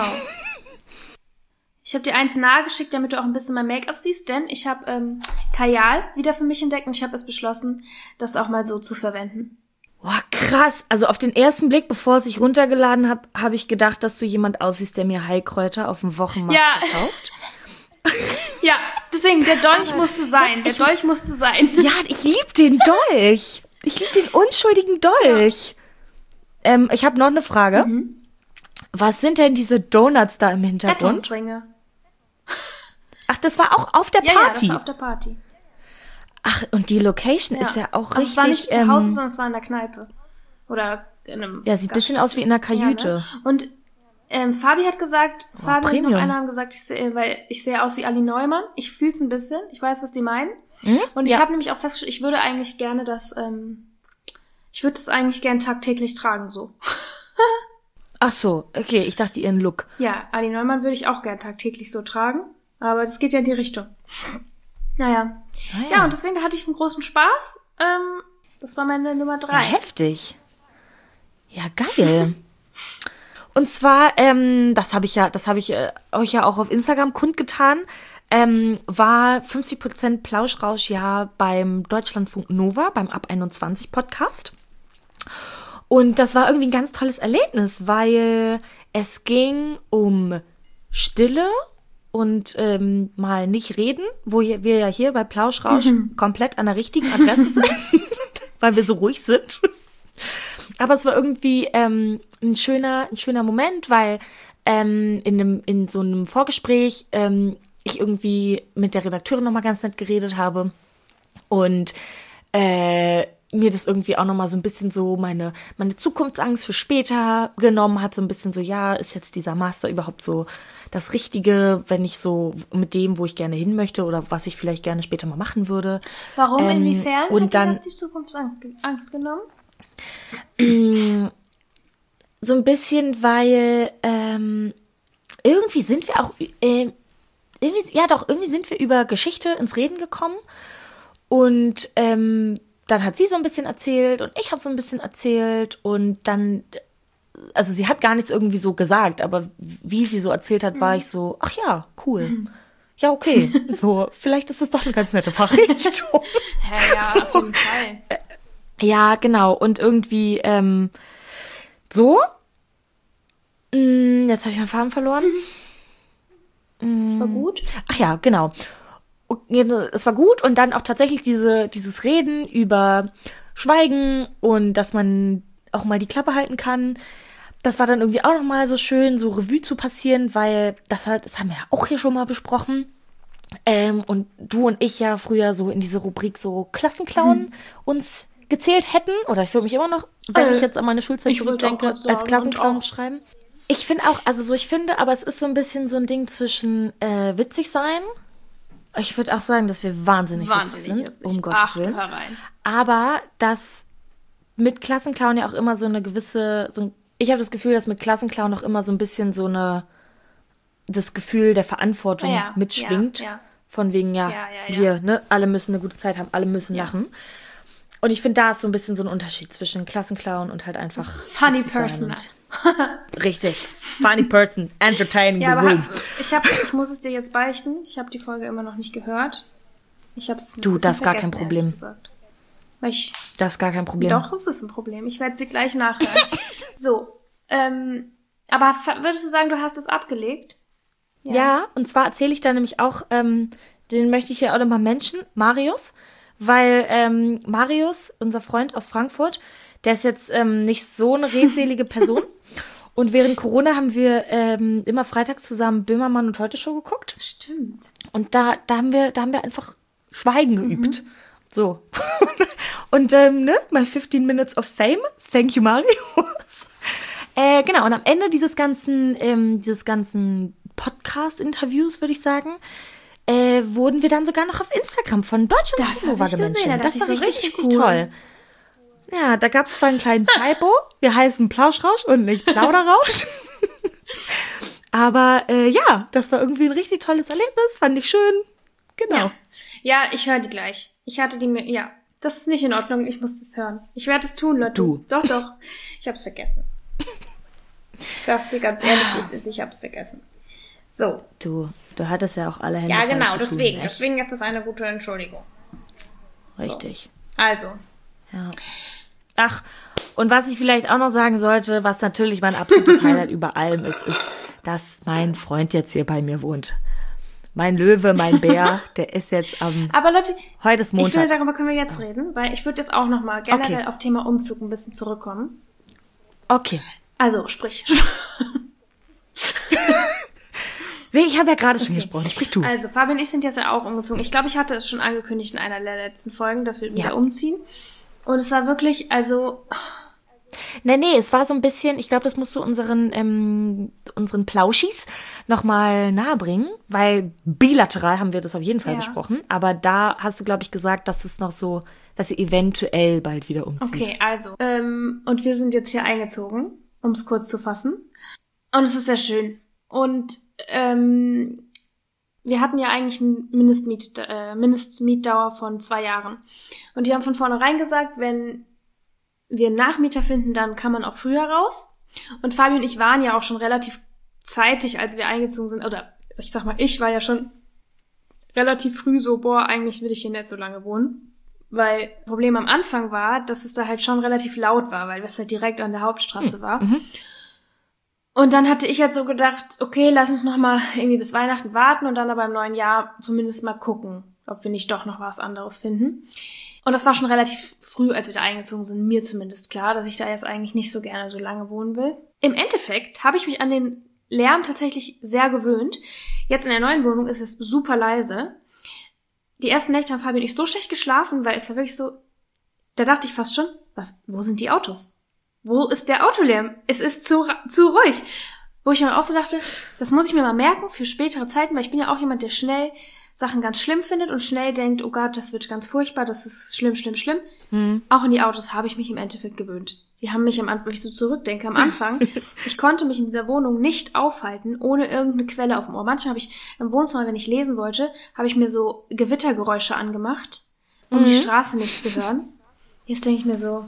Ich habe dir eins nahe geschickt, damit du auch ein bisschen mein Make-up siehst, denn ich habe Kajal wieder für mich entdeckt und ich habe es beschlossen, das auch mal so zu verwenden. Boah, krass. Also auf den ersten Blick, bevor ich runtergeladen habe, habe ich gedacht, dass du jemand aussiehst, der mir Heilkräuter auf dem Wochenmarkt verkauft. Ja, deswegen, der Dolch musste sein. Der Dolch musste sein. Ja, ich liebe den Dolch. Ich liebe den unschuldigen Dolch. Ja. Ich habe noch eine Frage. Was sind denn diese Donuts da im Hintergrund? Erdnussringe. Ach, das war auch auf der Party? Ja, das war auf der Party. Ach, und die Location ist ja auch richtig... Es war nicht zu Hause, sondern es war in der Kneipe. Oder in einem Ja, sieht ein bisschen aus wie in einer Kajüte. Ja, ne? Und Fabi hat gesagt, Fabi und noch einer haben gesagt, weil ich sehe aus wie Ali Neumann. Ich fühl's ein bisschen. Ich weiß, was die meinen. Und ich habe nämlich auch festgestellt, ich würde eigentlich gerne ich würde es eigentlich gern tagtäglich tragen, so. Ach so, okay, ich dachte ihren Look. Ja, Ali Neumann würde ich auch gern tagtäglich so tragen. Aber das geht ja in die Richtung. Naja. Ja, und deswegen hatte ich einen großen Spaß. Das war meine Nummer 3. Ja, heftig. Ja, geil. Und zwar, das habe ich euch ja auch auf Instagram kundgetan, war 50% Plauschrausch ja beim Deutschlandfunk Nova, beim Ab 21 Podcast. Und das war irgendwie ein ganz tolles Erlebnis, weil es ging um Stille und mal nicht reden, wo wir ja hier bei Plauschrausch komplett an der richtigen Adresse sind, weil wir so ruhig sind. Aber es war irgendwie ein schöner Moment, weil in so einem Vorgespräch ich irgendwie mit der Redakteurin nochmal ganz nett geredet habe und mir das irgendwie auch nochmal so ein bisschen so meine Zukunftsangst für später genommen hat, so ein bisschen so, ja, ist jetzt dieser Master überhaupt so das Richtige, wenn ich so mit dem, wo ich gerne hin möchte oder was ich vielleicht gerne später mal machen würde. Warum, inwiefern und hat dann, dir das die Zukunftsangst genommen? So ein bisschen, weil irgendwie sind wir auch, irgendwie sind wir über Geschichte ins Reden gekommen und dann hat sie so ein bisschen erzählt und ich habe so ein bisschen erzählt und dann, also sie hat gar nichts irgendwie so gesagt, aber wie sie so erzählt hat, war ich so, ach ja, cool. Ja, okay, so, vielleicht ist es doch eine ganz nette Fachrichtung. Ja, auf jeden Fall. Ja, genau, und irgendwie, so. Jetzt habe ich meinen Faden verloren. Das war gut. Ach ja, genau. Es war gut und dann auch tatsächlich dieses Reden über Schweigen und dass man auch mal die Klappe halten kann. Das war dann irgendwie auch nochmal so schön, so Revue zu passieren, weil das haben wir ja auch hier schon mal besprochen. Und du und ich ja früher so in diese Rubrik so Klassenclown uns gezählt hätten. Oder ich würde mich immer noch, wenn ich jetzt an meine Schulzeit zurückdenke, als Klassenclown beschreiben. Ich finde auch, aber es ist so ein bisschen so ein Ding zwischen witzig sein. Ich würde auch sagen, dass wir wahnsinnig witzig sind, um Gottes Willen. Aber dass mit Klassenclown ja auch immer so eine gewisse, ich habe das Gefühl, dass mit Klassenclown auch immer so ein bisschen so das Gefühl der Verantwortung mitschwingt. Ja. Von wegen, wir, ne, alle müssen eine gute Zeit haben, alle müssen lachen. Und ich finde, da ist so ein bisschen so ein Unterschied zwischen Klassenclown und halt einfach Funny Person. Richtig. Funny Person, entertaining the room. Ich muss es dir jetzt beichten. Ich habe die Folge immer noch nicht gehört. Du, das ist gar kein Problem. Das ist gar kein Problem. Doch, es ist ein Problem. Ich werde sie gleich nachhören. So, aber würdest du sagen, du hast es abgelegt? Ja, und zwar erzähle ich da nämlich auch, den möchte ich hier auch nochmal mentionen, Marius, weil Marius, unser Freund aus Frankfurt, der ist jetzt nicht so eine redselige Person. Und während Corona haben wir immer freitags zusammen Böhmermann und Heute-Show geguckt. Stimmt. Und da haben wir einfach Schweigen geübt. So. Und my 15 Minutes of Fame. Thank you, Marius. Genau, und am Ende dieses ganzen Podcast-Interviews, würde ich sagen, wurden wir dann sogar noch auf Instagram von Deutschland gemention. Das war so richtig cool. Toll. Ja, da gab es zwar einen kleinen Typo. Wir heißen Plauschrausch und nicht Plauderrausch. Aber das war irgendwie ein richtig tolles Erlebnis. Fand ich schön. Genau. Ja, ich höre die gleich. Ich hatte die mir. Ja, das ist nicht in Ordnung. Ich muss das hören. Ich werde es tun, Leute. Du. Doch. Ich hab's vergessen. Ich sag's dir ganz ehrlich, wie es ist. Ich hab's vergessen. So. Du hattest ja auch alle Hände voll zu tun. Ja, genau, deswegen. Deswegen ist es eine gute Entschuldigung. Richtig. So. Also. Ja. Ach, und was ich vielleicht auch noch sagen sollte, was natürlich mein absolutes Highlight über allem ist, dass mein Freund jetzt hier bei mir wohnt. Mein Löwe, mein Bär, der ist jetzt Aber Leute, heute ist Montag. Ich finde, darüber können wir jetzt reden, weil ich würde jetzt auch nochmal generell auf Thema Umzug ein bisschen zurückkommen. Okay. Also, sprich. Nee, ich habe ja gerade schon gesprochen. Sprich du. Also, Fabian und ich sind jetzt ja auch umgezogen. Ich glaube, ich hatte es schon angekündigt in einer der letzten Folgen, dass wir wieder umziehen. Und es war wirklich, also... Nee, es war so ein bisschen, ich glaube, das musst du unseren Plauschis nochmal nahebringen, weil bilateral haben wir das auf jeden Fall besprochen, aber da hast du, glaube ich, gesagt, dass es noch so, dass ihr eventuell bald wieder umzieht. Okay, also, und wir sind jetzt hier eingezogen, um es kurz zu fassen. Und es ist sehr schön. Und wir hatten ja eigentlich eine Mindestmietdauer von 2 Jahren. Und die haben von vornherein gesagt, wenn wir einen Nachmieter finden, dann kann man auch früher raus. Und Fabi und ich waren ja auch schon relativ zeitig, als wir eingezogen sind. Oder ich sag mal, ich war ja schon relativ früh so, eigentlich will ich hier nicht so lange wohnen. Weil Problem am Anfang war, dass es da halt schon relativ laut war, weil es halt direkt an der Hauptstraße war. Und dann hatte ich jetzt so gedacht, okay, lass uns noch mal irgendwie bis Weihnachten warten und dann aber im neuen Jahr zumindest mal gucken, ob wir nicht doch noch was anderes finden. Und das war schon relativ früh, als wir da eingezogen sind, mir zumindest klar, dass ich da jetzt eigentlich nicht so gerne so lange wohnen will. Im Endeffekt habe ich mich an den Lärm tatsächlich sehr gewöhnt. Jetzt in der neuen Wohnung ist es super leise. Die ersten Nächte haben Fabi und ich so schlecht geschlafen, weil es war wirklich so, Da dachte ich fast schon, wo sind die Autos? Wo ist der Autolärm? Es ist zu ruhig. Wo ich mir auch so dachte, das muss ich mir mal merken für spätere Zeiten, weil ich bin ja auch jemand, der schnell Sachen ganz schlimm findet und schnell denkt, oh Gott, das wird ganz furchtbar, das ist schlimm, schlimm, schlimm. Auch in die Autos habe ich mich im Endeffekt gewöhnt. Die haben mich am Anfang, wenn ich so zurückdenke, am Anfang, ich konnte mich in dieser Wohnung nicht aufhalten, ohne irgendeine Quelle auf dem Ohr. Manchmal habe ich im Wohnzimmer, wenn ich lesen wollte, habe ich mir so Gewittergeräusche angemacht, um die Straße nicht zu hören. Jetzt denke ich mir so,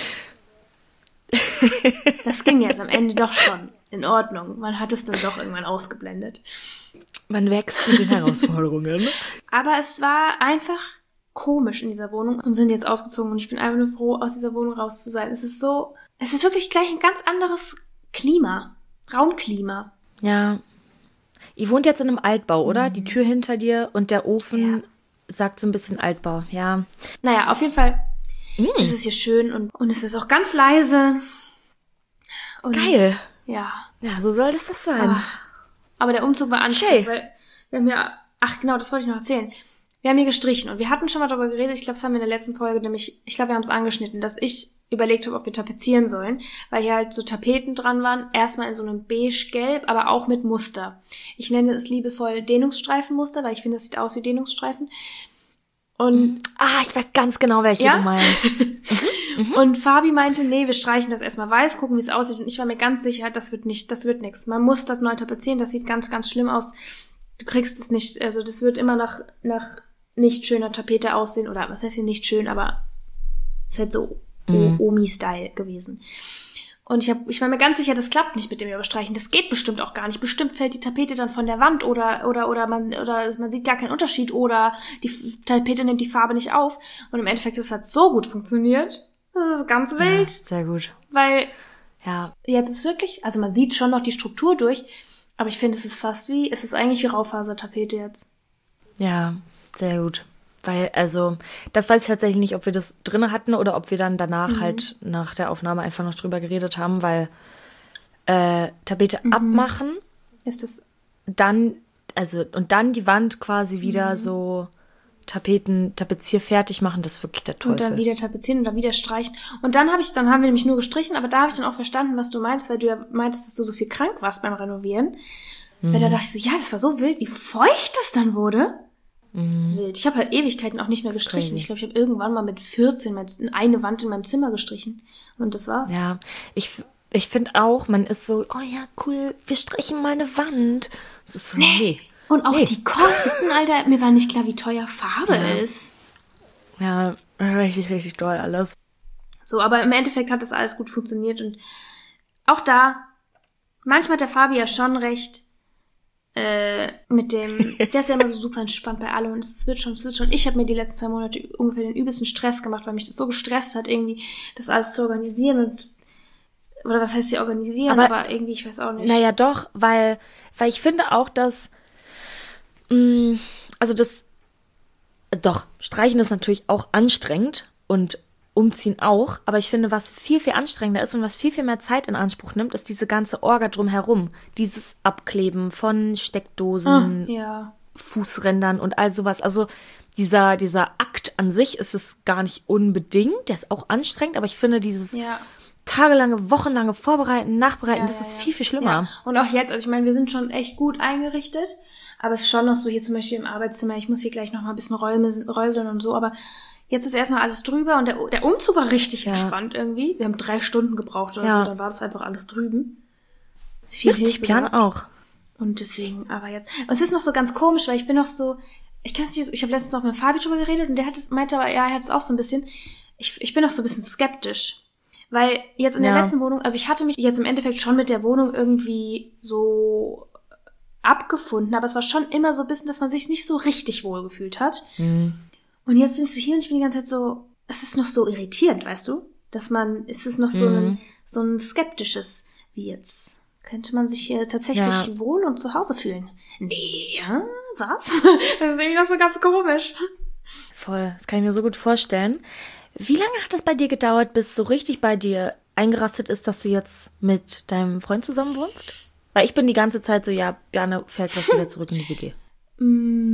das ging jetzt am Ende doch schon in Ordnung. Man hat es dann doch irgendwann ausgeblendet. Man wächst mit den Herausforderungen. Aber es war einfach komisch in dieser Wohnung und sind jetzt ausgezogen und ich bin einfach nur froh, aus dieser Wohnung raus zu sein. Es ist wirklich gleich ein ganz anderes Klima. Raumklima. Ja. Ihr wohnt jetzt in einem Altbau, oder? Die Tür hinter dir und der Ofen sagt so ein bisschen Altbau, ja. Naja, auf jeden Fall ist es hier schön und es ist auch ganz leise. Und geil. Ja. Ja, so soll das sein. Aber der Umzug war anstrengend, weil wir haben ja, ach genau, das wollte ich noch erzählen. Wir haben hier gestrichen und wir hatten schon mal darüber geredet, ich glaube, das haben wir in der letzten Folge nämlich, ich glaube, wir haben es angeschnitten, dass ich überlegt habe, ob wir tapezieren sollen, weil hier halt so Tapeten dran waren, erstmal in so einem beige-gelb, aber auch mit Muster. Ich nenne es liebevoll Dehnungsstreifenmuster, weil ich finde, das sieht aus wie Dehnungsstreifen. Und ich weiß ganz genau, welche du meinst. Und Fabi meinte, nee, wir streichen das erstmal weiß, gucken, wie es aussieht. Und ich war mir ganz sicher, das wird nichts. Man muss das neu tapezieren, das sieht ganz, ganz schlimm aus. Du kriegst es nicht, also das wird immer nach nicht schöner Tapete aussehen. Oder was heißt hier nicht schön, aber es ist halt so Omi-Style gewesen. Und ich war mir ganz sicher, das klappt nicht mit dem Überstreichen. Das geht bestimmt auch gar nicht. Bestimmt fällt die Tapete dann von der Wand oder man sieht gar keinen Unterschied oder die Tapete nimmt die Farbe nicht auf. Und im Endeffekt, das hat so gut funktioniert. Das ist ganz wild. Ja, sehr gut. Weil jetzt ist wirklich, also man sieht schon noch die Struktur durch, aber ich finde, es ist eigentlich wie Raufasertapete jetzt. Ja, sehr gut. Weil, also, das weiß ich tatsächlich nicht, ob wir das drin hatten oder ob wir dann danach halt nach der Aufnahme einfach noch drüber geredet haben, weil Tapete abmachen, ist das dann die Wand quasi wieder so Tapezier fertig machen, das ist wirklich der Teufel. Und dann wieder tapezieren und dann wieder streichen. Und dann haben wir nämlich nur gestrichen, aber da habe ich dann auch verstanden, was du meinst, weil du ja meintest, dass du so viel krank warst beim Renovieren. Weil da dachte ich so, ja, das war so wild, wie feucht es dann wurde. Wild. Ich habe halt Ewigkeiten auch nicht mehr gestrichen. Crazy. Ich glaube, ich habe irgendwann mal mit 14 eine Wand in meinem Zimmer gestrichen. Und das war's. Ja, ich finde auch, man ist so, oh ja, cool, wir strichen meine Wand. Das ist so, nee. Und auch die Kosten, Alter. Mir war nicht klar, wie teuer Farbe ist. Ja, richtig, richtig toll alles. So, aber im Endeffekt hat das alles gut funktioniert. Und auch da, manchmal hat der Fabi ja schon recht, mit dem, der ist ja immer so super entspannt bei allem und es wird schon. Ich habe mir die letzten 2 Monate ungefähr den übelsten Stress gemacht, weil mich das so gestresst hat, irgendwie das alles zu organisieren oder was heißt hier organisieren, aber irgendwie, ich weiß auch nicht. Naja, doch, weil ich finde auch, dass, Streichen ist natürlich auch anstrengend und Umziehen auch, aber ich finde, was viel, viel anstrengender ist und was viel, viel mehr Zeit in Anspruch nimmt, ist diese ganze Orga drumherum. Dieses Abkleben von Steckdosen, Fußrändern und all sowas. Also dieser Akt an sich ist es gar nicht unbedingt, der ist auch anstrengend, aber ich finde dieses tagelange, wochenlange Vorbereiten, Nachbereiten, das ist viel, viel schlimmer. Ja. Und auch jetzt, also ich meine, wir sind schon echt gut eingerichtet, aber es ist schon noch so hier zum Beispiel im Arbeitszimmer, ich muss hier gleich noch mal ein bisschen räuseln und so, aber jetzt ist erstmal alles drüber und der Umzug war richtig entspannt irgendwie. Wir haben 3 Stunden gebraucht oder so, dann war das einfach alles drüben. Viel Hilfe gehabt. Auch. Und deswegen, aber jetzt. Und es ist noch so ganz komisch, weil ich bin noch so, ich habe letztens noch mit Fabi drüber geredet und der meinte aber, er hat es auch so ein bisschen, ich bin noch so ein bisschen skeptisch. Weil jetzt in der letzten Wohnung, also ich hatte mich jetzt im Endeffekt schon mit der Wohnung irgendwie so abgefunden, aber es war schon immer so ein bisschen, dass man sich nicht so richtig wohl gefühlt hat. Und jetzt bin ich so hier und ich bin die ganze Zeit so, es ist noch so irritierend, weißt du? Es ist noch so ein skeptisches, wie jetzt, könnte man sich hier tatsächlich wohl und zu Hause fühlen? Nee, was? Das ist irgendwie noch so ganz komisch. Voll, das kann ich mir so gut vorstellen. Wie lange hat es bei dir gedauert, bis so richtig bei dir eingerastet ist, dass du jetzt mit deinem Freund zusammen wohnst? Weil ich bin die ganze Zeit so, ja, Bjarne fährt gleich wieder zurück in die WG.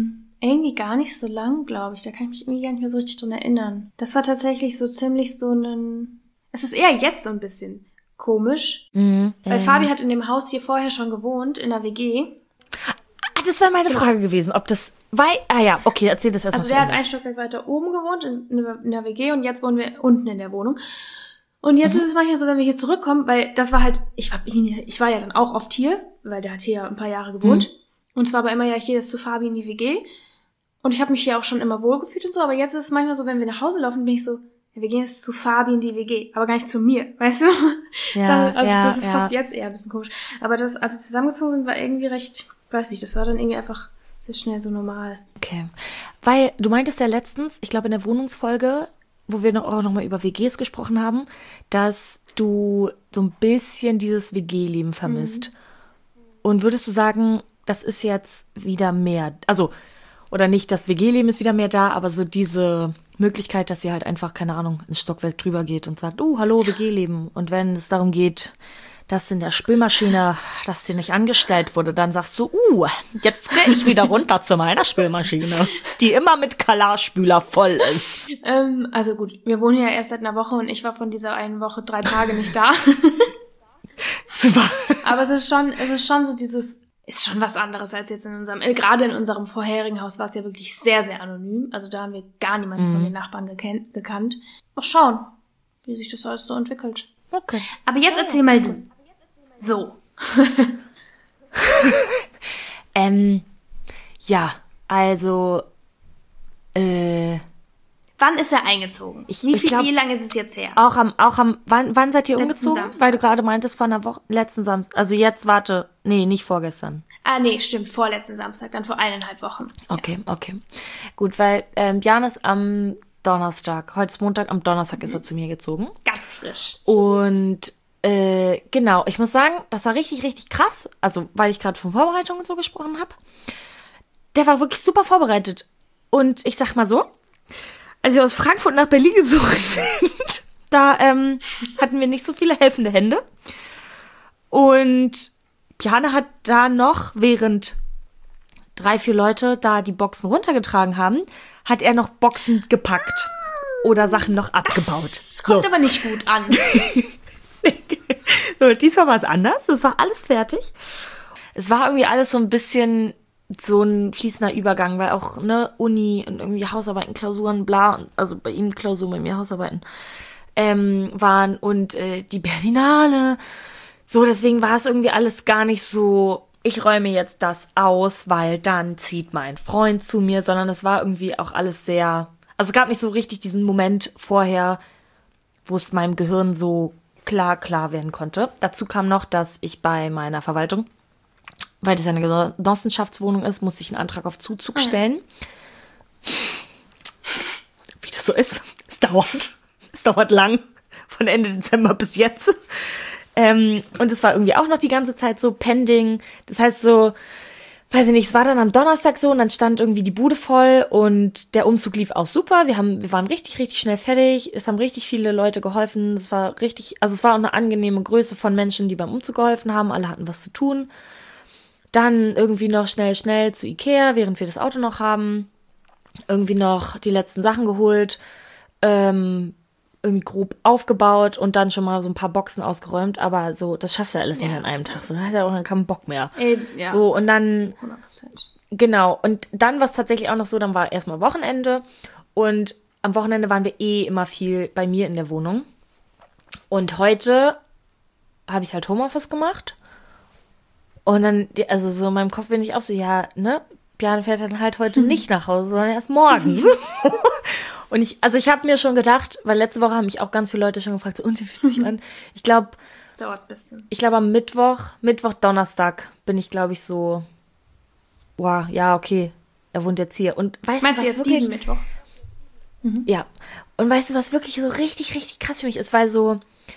irgendwie gar nicht so lang, glaube ich. Da kann ich mich irgendwie gar nicht mehr so richtig dran erinnern. Das war tatsächlich so ziemlich so ein... Es ist eher jetzt so ein bisschen komisch. Weil Fabi hat in dem Haus hier vorher schon gewohnt, in der WG. Das wäre meine Frage gewesen, ob das... okay, erzähl das erstmal. Also der hat ein Stockwerk weiter oben gewohnt, in der WG, und jetzt wohnen wir unten in der Wohnung. Und jetzt ist es manchmal so, wenn wir hier zurückkommen, weil das war halt... Ich war ja dann auch oft hier, weil der hat hier ein paar Jahre gewohnt. Und zwar aber immer ja hier ist zu Fabi in die WG. Und ich habe mich hier auch schon immer wohlgefühlt und so, aber jetzt ist es manchmal so, wenn wir nach Hause laufen, bin ich so, ja, wir gehen jetzt zu Fabi in die WG, aber gar nicht zu mir, weißt du? Ja, das ist fast jetzt eher ein bisschen komisch. Aber als wir zusammengezogen sind, war irgendwie recht, weiß nicht, das war dann irgendwie einfach sehr schnell so normal. Okay. Weil du meintest ja letztens, ich glaube in der Wohnungsfolge, wo wir auch noch mal über WGs gesprochen haben, dass du so ein bisschen dieses WG-Leben vermisst. Und würdest du sagen, das ist jetzt wieder mehr, also oder nicht, das WG-Leben ist wieder mehr da, aber so diese Möglichkeit, dass sie halt einfach, keine Ahnung, ins Stockwerk drüber geht und sagt, hallo, WG-Leben. Und wenn es darum geht, dass in der Spülmaschine, dass sie nicht angestellt wurde, dann sagst du, jetzt gehe ich wieder runter zu meiner Spülmaschine, die immer mit Kalarspüler voll ist. Also gut, wir wohnen ja erst seit einer Woche und ich war von dieser einen Woche 3 Tage nicht da. Super. Aber es ist schon so dieses... Ist schon was anderes als jetzt in unserem, gerade in unserem vorherigen Haus war es ja wirklich sehr, sehr anonym. Also da haben wir gar niemanden von den Nachbarn gekannt. Mal schauen, wie sich das alles so entwickelt. Okay. Aber jetzt erzähl mal du. So. Ja, also, wann ist er eingezogen? Wie lange ist es jetzt her? Wann seid ihr Letzten umgezogen? Samstag. Weil du gerade meintest, vor einer Woche, letzten Samstag. Also jetzt, nicht vorgestern. Nee, stimmt, vorletzten Samstag, dann vor 1,5 Wochen. Okay. Gut, weil Jan ist am Donnerstag, heute ist Montag, am Donnerstag ist er zu mir gezogen. Ganz frisch. Und genau, ich muss sagen, das war richtig, richtig krass. Also, weil ich gerade von Vorbereitung und so gesprochen habe. Der war wirklich super vorbereitet. Und ich sag mal so, als wir aus Frankfurt nach Berlin gezogen sind, da hatten wir nicht so viele helfende Hände. Und Jana hat da noch, während 3, 4 Leute da die Boxen runtergetragen haben, hat er noch Boxen gepackt oder Sachen noch abgebaut. Das kommt aber nicht gut an. So, diesmal war es anders. Das war alles fertig. Es war irgendwie alles so ein bisschen so ein fließender Übergang, weil auch Uni und irgendwie Hausarbeiten, Klausuren, bla, also bei ihm Klausuren, bei mir Hausarbeiten waren und die Berlinale. So, deswegen war es irgendwie alles gar nicht so, ich räume jetzt das aus, weil dann zieht mein Freund zu mir, sondern es war irgendwie auch alles sehr, also es gab nicht so richtig diesen Moment vorher, wo es meinem Gehirn so klar werden konnte. Dazu kam noch, dass ich bei meiner Verwaltung, weil das eine Genossenschaftswohnung ist, musste ich einen Antrag auf Zuzug stellen. Wie das so ist. Es dauert lang. Von Ende Dezember bis jetzt. Und es war irgendwie auch noch die ganze Zeit so pending. Das heißt so, weiß ich nicht, es war dann am Donnerstag so und dann stand irgendwie die Bude voll und der Umzug lief auch super. Wir waren richtig, richtig schnell fertig. Es haben richtig viele Leute geholfen. Es war auch eine angenehme Größe von Menschen, die beim Umzug geholfen haben. Alle hatten was zu tun. Dann irgendwie noch schnell zu Ikea, während wir das Auto noch haben. Irgendwie noch die letzten Sachen geholt. Irgendwie grob aufgebaut und dann schon mal so ein paar Boxen ausgeräumt. Aber so, das schaffst du ja alles nicht an einem Tag. So, da hast du ja auch dann keinen Bock mehr. Ja. So, und dann... 100%. Genau. Und dann war es tatsächlich auch noch so, dann war erstmal Wochenende. Und am Wochenende waren wir immer viel bei mir in der Wohnung. Und heute habe ich halt Homeoffice gemacht. Und dann, also so in meinem Kopf bin ich auch so, Bjarne fährt dann halt heute nicht nach Hause, sondern erst morgen. Und ich habe mir schon gedacht, weil letzte Woche haben mich auch ganz viele Leute schon gefragt, so, und wie fühlt sich an? Ich glaube, dauert ein bisschen. Ich glaube am Mittwoch, Donnerstag bin ich, glaube ich, so, boah, ja, okay, er wohnt jetzt hier. Und weißt Meinst du, du was jetzt wirklich, diesen Mittwoch? Ja. Und weißt du, was wirklich so richtig, richtig krass für mich ist? Weil so,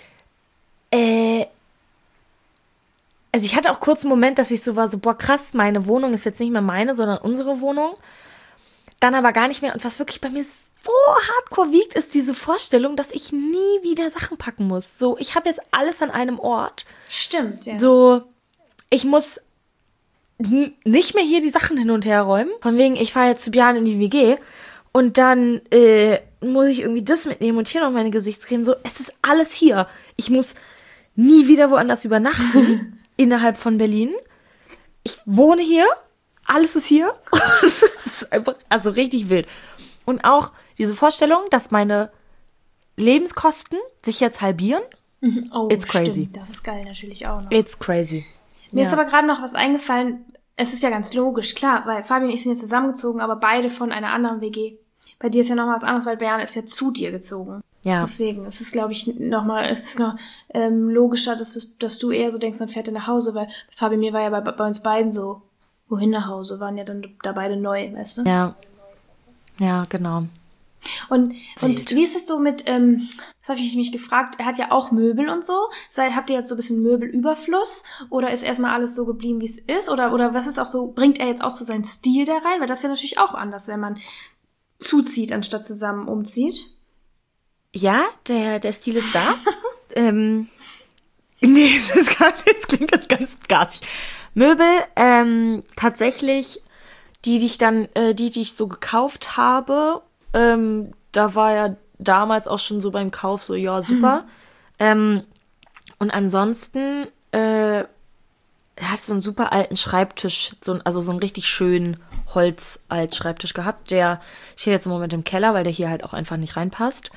also ich hatte auch kurz einen Moment, dass ich so war, so, boah, krass, meine Wohnung ist jetzt nicht mehr meine, sondern unsere Wohnung. Dann aber gar nicht mehr. Und was wirklich bei mir so hardcore wiegt, ist diese Vorstellung, dass ich nie wieder Sachen packen muss. So, ich habe jetzt alles an einem Ort. Stimmt, ja. So, ich muss nicht mehr hier die Sachen hin und her räumen. Von wegen, ich fahre jetzt zu Björn in die WG und dann muss ich irgendwie das mitnehmen und hier noch meine Gesichtscreme. So, es ist alles hier. Ich muss nie wieder woanders übernachten innerhalb von Berlin. Ich wohne hier, alles ist hier. Das ist einfach, also richtig wild. Und auch diese Vorstellung, dass meine Lebenskosten sich jetzt halbieren. Oh, it's crazy. Stimmt. Das ist geil natürlich auch noch. It's crazy. Mir ist aber gerade noch was eingefallen. Es ist ja ganz logisch, klar, weil Fabi und ich sind jetzt zusammengezogen, aber beide von einer anderen WG. Bei dir ist ja noch was anderes, weil Bern ist ja zu dir gezogen. Ja. Deswegen ist es, glaube ich, es ist noch logischer, dass du eher so denkst, man fährt dann nach Hause, weil Fabi mir war ja bei uns beiden so, wohin nach Hause, waren ja dann da beide neu, weißt du? Ja, genau. Und wie ist es so mit, das habe ich mich gefragt, er hat ja auch Möbel und so. Habt ihr jetzt so ein bisschen Möbelüberfluss? Oder ist erstmal alles so geblieben, wie es ist? Oder was ist auch so, bringt er jetzt auch so seinen Stil da rein? Weil das ist ja natürlich auch anders, wenn man zuzieht, anstatt zusammen umzieht. Ja, der Stil ist da. Nee, es klingt jetzt ganz garstig. Möbel, tatsächlich, die ich so gekauft habe, da war ja damals auch schon so beim Kauf so, ja, super. Und ansonsten, er hat so einen super alten Schreibtisch, also so einen richtig schönen Holz-Alt-Schreibtisch gehabt. Der steht jetzt im Moment im Keller, weil der hier halt auch einfach nicht reinpasst.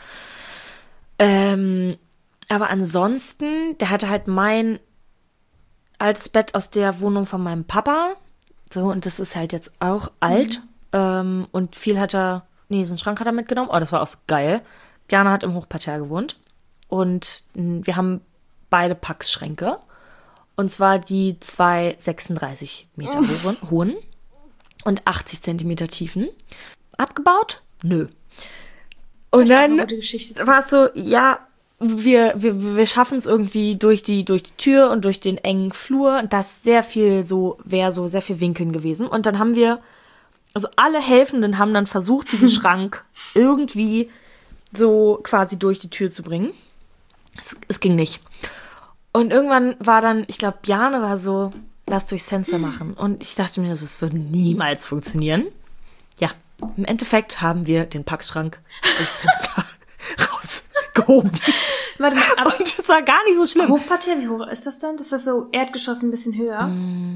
Aber ansonsten, der hatte halt mein altes Bett aus der Wohnung von meinem Papa. So, und das ist halt jetzt auch alt. Und viel so einen Schrank hat er mitgenommen. Oh, das war auch so geil. Jana hat im Hochparterre gewohnt. Und wir haben beide Packschränke. Und zwar die 2,36 Meter hohen und 80 Zentimeter tiefen. Abgebaut? Nö. Und dann war es so, ja, wir schaffen es irgendwie durch die Tür und durch den engen Flur. Und das wäre sehr viel Winkeln gewesen. Und dann haben wir, also alle Helfenden haben dann versucht, diesen Schrank irgendwie so quasi durch die Tür zu bringen. Es ging nicht. Und irgendwann war dann, ich glaube, Bjarne war so, lass durchs Fenster machen. Und ich dachte mir, das würde niemals funktionieren. Ja, im Endeffekt haben wir den Packschrank durchs Fenster rausgehoben. Warte mal, aber und das war gar nicht so schlimm. Hochparterre, wie hoch ist das dann? Ist das so Erdgeschoss ein bisschen höher?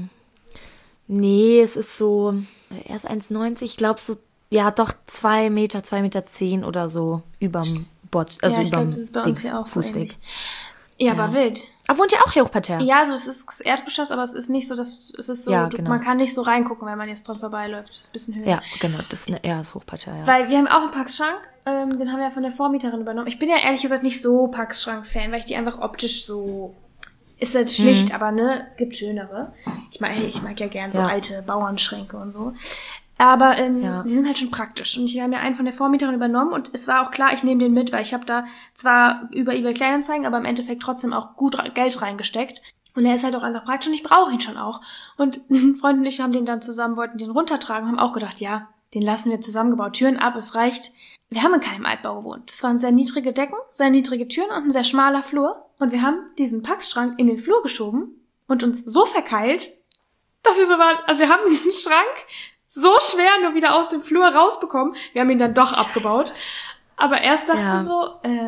Nee, es ist so, er ist 1,90, ich glaube so, ja doch 2 Meter, 2,10 Meter oder so überm Bord, also ja, ich glaube, überm das ist bei uns hier auch so Fußweg. ähnlich. Ja, aber wild. Aber wohnt ihr auch hier Hochparterre? Ja, also es ist das Erdgeschoss, aber es ist nicht so, es ist so, ja, genau. Man kann nicht so reingucken, wenn man jetzt dran vorbeiläuft. Ein bisschen höher. Ja, genau, das ist Hochparterre, ja. Weil wir haben auch einen Packschrank, den haben wir ja von der Vormieterin übernommen. Ich bin ja ehrlich gesagt nicht so Packschrank-Fan, weil ich die einfach optisch so, ist halt schlicht, aber ne, gibt schönere. Ich mag ja gern so alte Bauernschränke und so. Aber die sind halt schon praktisch. Und wir haben ja einen von der Vormieterin übernommen und es war auch klar, ich nehme den mit, weil ich habe da zwar über eBay Kleinanzeigen, aber im Endeffekt trotzdem auch gut Geld reingesteckt. Und er ist halt auch einfach praktisch und ich brauche ihn schon auch. Und ein Freund und ich haben den dann zusammen, wollten den runtertragen, haben auch gedacht, ja, den lassen wir zusammengebaut. Türen ab, es reicht. Wir haben in keinem Altbau gewohnt. Das waren sehr niedrige Decken, sehr niedrige Türen und ein sehr schmaler Flur. Und wir haben diesen Packschrank in den Flur geschoben und uns so verkeilt, dass wir so waren, also wir haben diesen Schrank so schwer nur wieder aus dem Flur rausbekommen. Wir haben ihn dann doch abgebaut. Aber erst dachten wir so,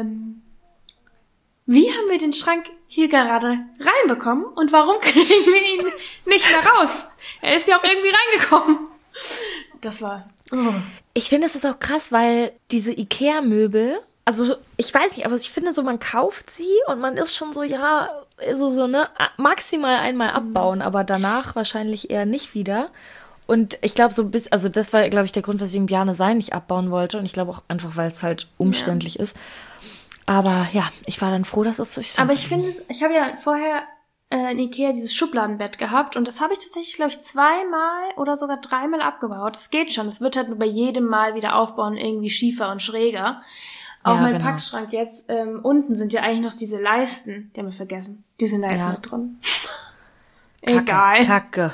wie haben wir den Schrank hier gerade reinbekommen und warum kriegen wir ihn nicht mehr raus? Er ist ja auch irgendwie reingekommen. Das war... Ich finde, es ist auch krass, weil diese Ikea-Möbel, also ich weiß nicht, aber ich finde so, man kauft sie und man ist schon so, ja, so ne, maximal einmal abbauen, aber danach wahrscheinlich eher nicht wieder. Und ich glaube also das war, glaube ich, der Grund, weswegen Bjarne sein nicht abbauen wollte. Und ich glaube auch einfach, weil es halt umständlich ist. Aber ja, ich war dann froh, dass es so ist. Aber ich finde, ich habe ja vorher in Ikea dieses Schubladenbett gehabt. Und das habe ich tatsächlich, glaube ich, 2-mal oder sogar 3-mal abgebaut. Das geht schon. Es wird halt nur bei jedem Mal wieder aufbauen irgendwie schiefer und schräger. Auch mein Packschrank jetzt. Unten sind ja eigentlich noch diese Leisten. Die haben wir vergessen. Die sind da jetzt mit drin. Egal. Kacke.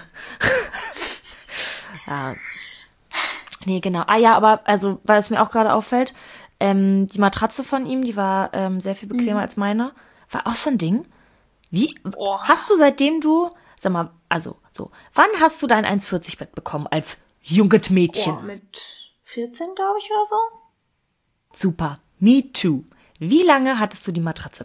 Ja. Nee, genau. Ah ja, aber also, weil es mir auch gerade auffällt, die Matratze von ihm, die war sehr viel bequemer als meine. War auch so ein Ding. Wie? Hast du seitdem du, sag mal, also So, wann hast du dein 1,40 Bett bekommen als junges Mädchen? Oh, mit 14, glaube ich, oder so. Super, me too. Wie lange hattest du die Matratze?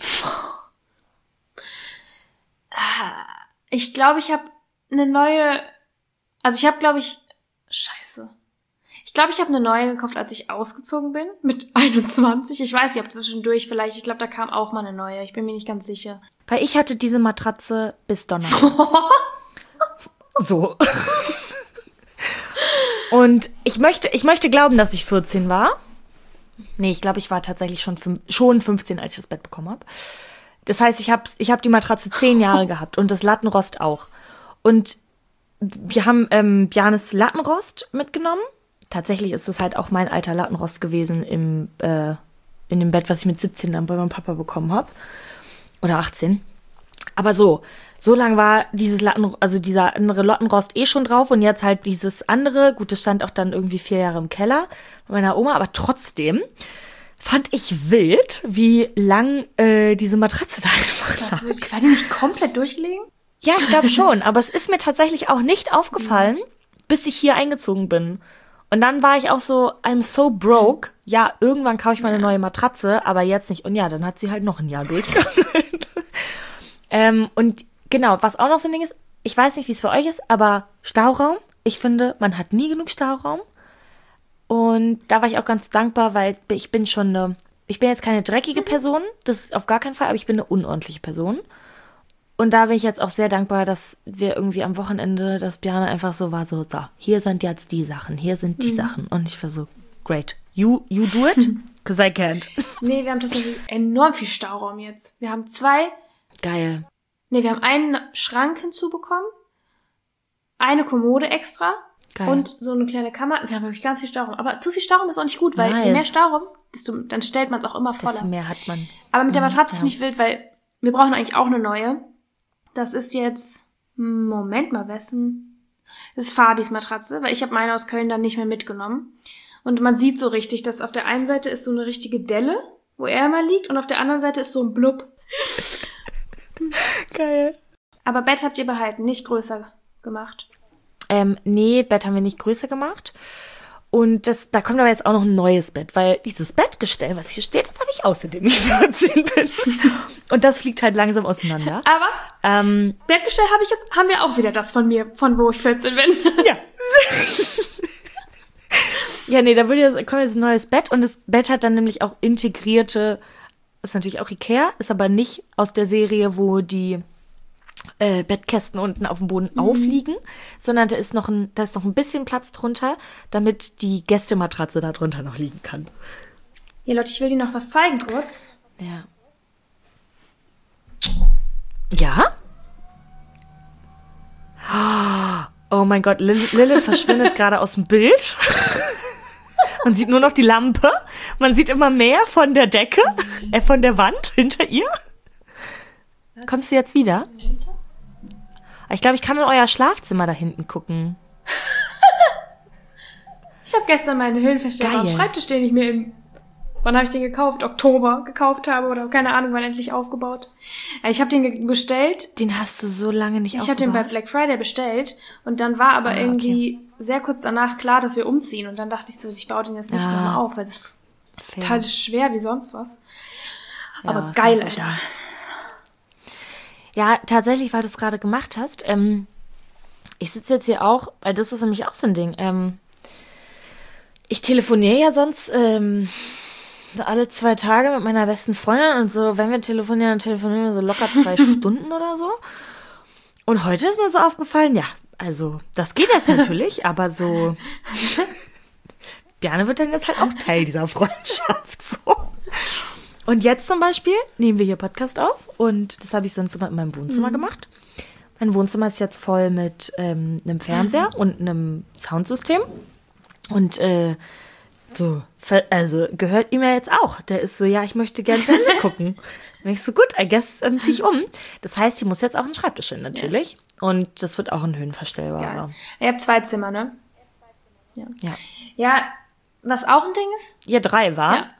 Ich glaube, ich habe eine neue, also ich habe, glaube ich, scheiße. Ich glaube, ich habe eine neue gekauft, als ich ausgezogen bin, mit 21. Ich weiß nicht, ob zwischendurch vielleicht, ich glaube, da kam auch mal eine neue. Ich bin mir nicht ganz sicher. Weil ich hatte diese Matratze bis Donnerstag. So. Und ich möchte glauben, dass ich 14 war. Nee, ich glaube, ich war tatsächlich schon 15, als ich das Bett bekommen habe. Das heißt, ich hab die Matratze 10 Jahre gehabt und das Lattenrost auch. Und wir haben Bjarnes Lattenrost mitgenommen. Tatsächlich ist es halt auch mein alter Lattenrost gewesen in dem Bett, was ich mit 17 dann bei meinem Papa bekommen habe. Oder 18. Aber so lang war dieser andere Lattenrost schon drauf und jetzt halt dieses andere. Gut, das stand auch dann irgendwie 4 Jahre im Keller bei meiner Oma, aber trotzdem fand ich wild, wie lang diese Matratze da einfach lag. War die nicht komplett durchgelegen? Ja, ich glaube schon, aber es ist mir tatsächlich auch nicht aufgefallen, bis ich hier eingezogen bin. Und dann war ich auch so, I'm so broke. Ja, irgendwann kaufe ich mal eine neue Matratze, aber jetzt nicht. Und ja, dann hat sie halt noch ein Jahr durchgehalten. Und genau, was auch noch so ein Ding ist, ich weiß nicht, wie es für euch ist, aber Stauraum, ich finde, man hat nie genug Stauraum. Und da war ich auch ganz dankbar, weil ich bin jetzt keine dreckige Person, das ist auf gar keinen Fall, aber ich bin eine unordentliche Person. Und da bin ich jetzt auch sehr dankbar, dass wir irgendwie am Wochenende, dass Bjarne einfach so war, so, hier sind jetzt die Sachen, hier sind die Sachen. Und ich war so, great. You do it? Because I can't. Nee, wir haben tatsächlich enorm viel Stauraum jetzt. Wir haben Geil. Wir haben einen Schrank hinzubekommen, eine Kommode extra. Geil. Und so eine kleine Kammer. Wir haben wirklich ganz viel Stauraum. Aber zu viel Stauraum ist auch nicht gut, weil je mehr Stauraum, dann stellt man es auch immer voller. Desto mehr hat man. Aber mit der Matratze ist es nicht wild, weil wir brauchen eigentlich auch eine neue. Das ist jetzt, Moment mal, wessen? Das ist Fabis Matratze, weil ich habe meine aus Köln dann nicht mehr mitgenommen. Und man sieht so richtig, dass auf der einen Seite ist so eine richtige Delle, wo er immer liegt, und auf der anderen Seite ist so ein Blub. Geil. Aber Bett habt ihr behalten, nicht größer gemacht. Nee, Bett haben wir nicht größer gemacht. Und da kommt aber jetzt auch noch ein neues Bett, weil dieses Bettgestell, was hier steht, das habe ich aus, seitdem ich 14 bin. Und das fliegt halt langsam auseinander. Aber Bettgestell haben wir auch wieder das von mir, von wo ich 14 bin. Ja. Ja, nee, kommt jetzt ein neues Bett und das Bett hat dann nämlich auch integrierte, ist natürlich auch Ikea, ist aber nicht aus der Serie, wo die Bettkästen unten auf dem Boden aufliegen, sondern da ist noch ein bisschen Platz drunter, damit die Gästematratze da drunter noch liegen kann. Ja, Leute, ich will dir noch was zeigen kurz. Ja. Ja? Oh mein Gott, Lilith verschwindet gerade aus dem Bild. Man sieht nur noch die Lampe. Man sieht immer mehr von der Decke, von der Wand hinter ihr. Kommst du jetzt wieder? Ich glaube, ich kann in euer Schlafzimmer da hinten gucken. Ich habe gestern meinen Höhenverstärker am Schreibtisch, den ich mir wann habe ich den gekauft? Oktober gekauft habe oder keine Ahnung, wann endlich aufgebaut. Ich habe den bestellt. Den hast du so lange nicht aufgebaut? Ich habe den bei Black Friday bestellt und dann war aber irgendwie sehr kurz danach klar, dass wir umziehen und dann dachte ich so, ich baue den jetzt nicht nochmal auf, weil das total schwer wie sonst was. Aber geil, Alter. Ja, tatsächlich, weil du es gerade gemacht hast. Ich sitze jetzt hier auch, weil das ist nämlich auch so ein Ding. Ich telefoniere ja sonst alle 2 Tage mit meiner besten Freundin und so, wenn wir telefonieren, dann telefonieren wir so locker 2 Stunden oder so. Und heute ist mir so aufgefallen, ja, also das geht jetzt natürlich, aber so Bjarne wird dann jetzt halt auch Teil dieser Freundschaft, so. Und jetzt zum Beispiel nehmen wir hier Podcast auf und das habe ich sonst immer in meinem Wohnzimmer gemacht. Mein Wohnzimmer ist jetzt voll mit einem Fernseher und einem Soundsystem und also gehört ihm ja jetzt auch. Der ist so, ja, ich möchte gerne Fernsehen gucken. Und ich so, gut, I guess, dann ziehe ich um. Das heißt, hier muss jetzt auch ein Schreibtisch hin, natürlich. Ja. Und das wird auch ein höhenverstellbarer. Ihr habt 2 Zimmer, ne? Ja. Ja, was auch ein Ding ist? Ihr 3 war? Ja.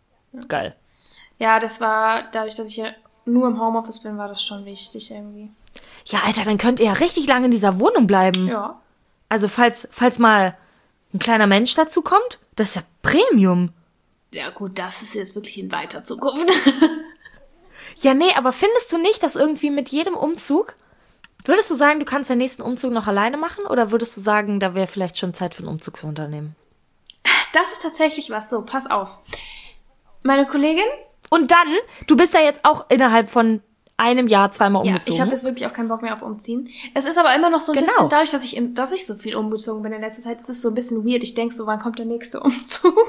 Geil. Ja, das war, dadurch, dass ich ja nur im Homeoffice bin, war das schon wichtig irgendwie. Ja, Alter, dann könnt ihr ja richtig lange in dieser Wohnung bleiben. Ja. Also falls mal ein kleiner Mensch dazu kommt, das ist ja Premium. Ja gut, das ist jetzt wirklich in weiter Zukunft. Ja, nee, aber findest du nicht, dass irgendwie mit jedem Umzug, würdest du sagen, du kannst den nächsten Umzug noch alleine machen? Oder würdest du sagen, da wäre vielleicht schon Zeit für ein Umzugsunternehmen? Das ist tatsächlich was. So, pass auf. Meine Kollegin. Und dann, du bist ja jetzt auch innerhalb von einem Jahr zweimal umgezogen. Ja, ich habe jetzt wirklich auch keinen Bock mehr auf Umziehen. Es ist aber immer noch so ein bisschen, dadurch, dass ich so viel umgezogen bin in letzter Zeit, ist es so ein bisschen weird. Ich denke so, wann kommt der nächste Umzug?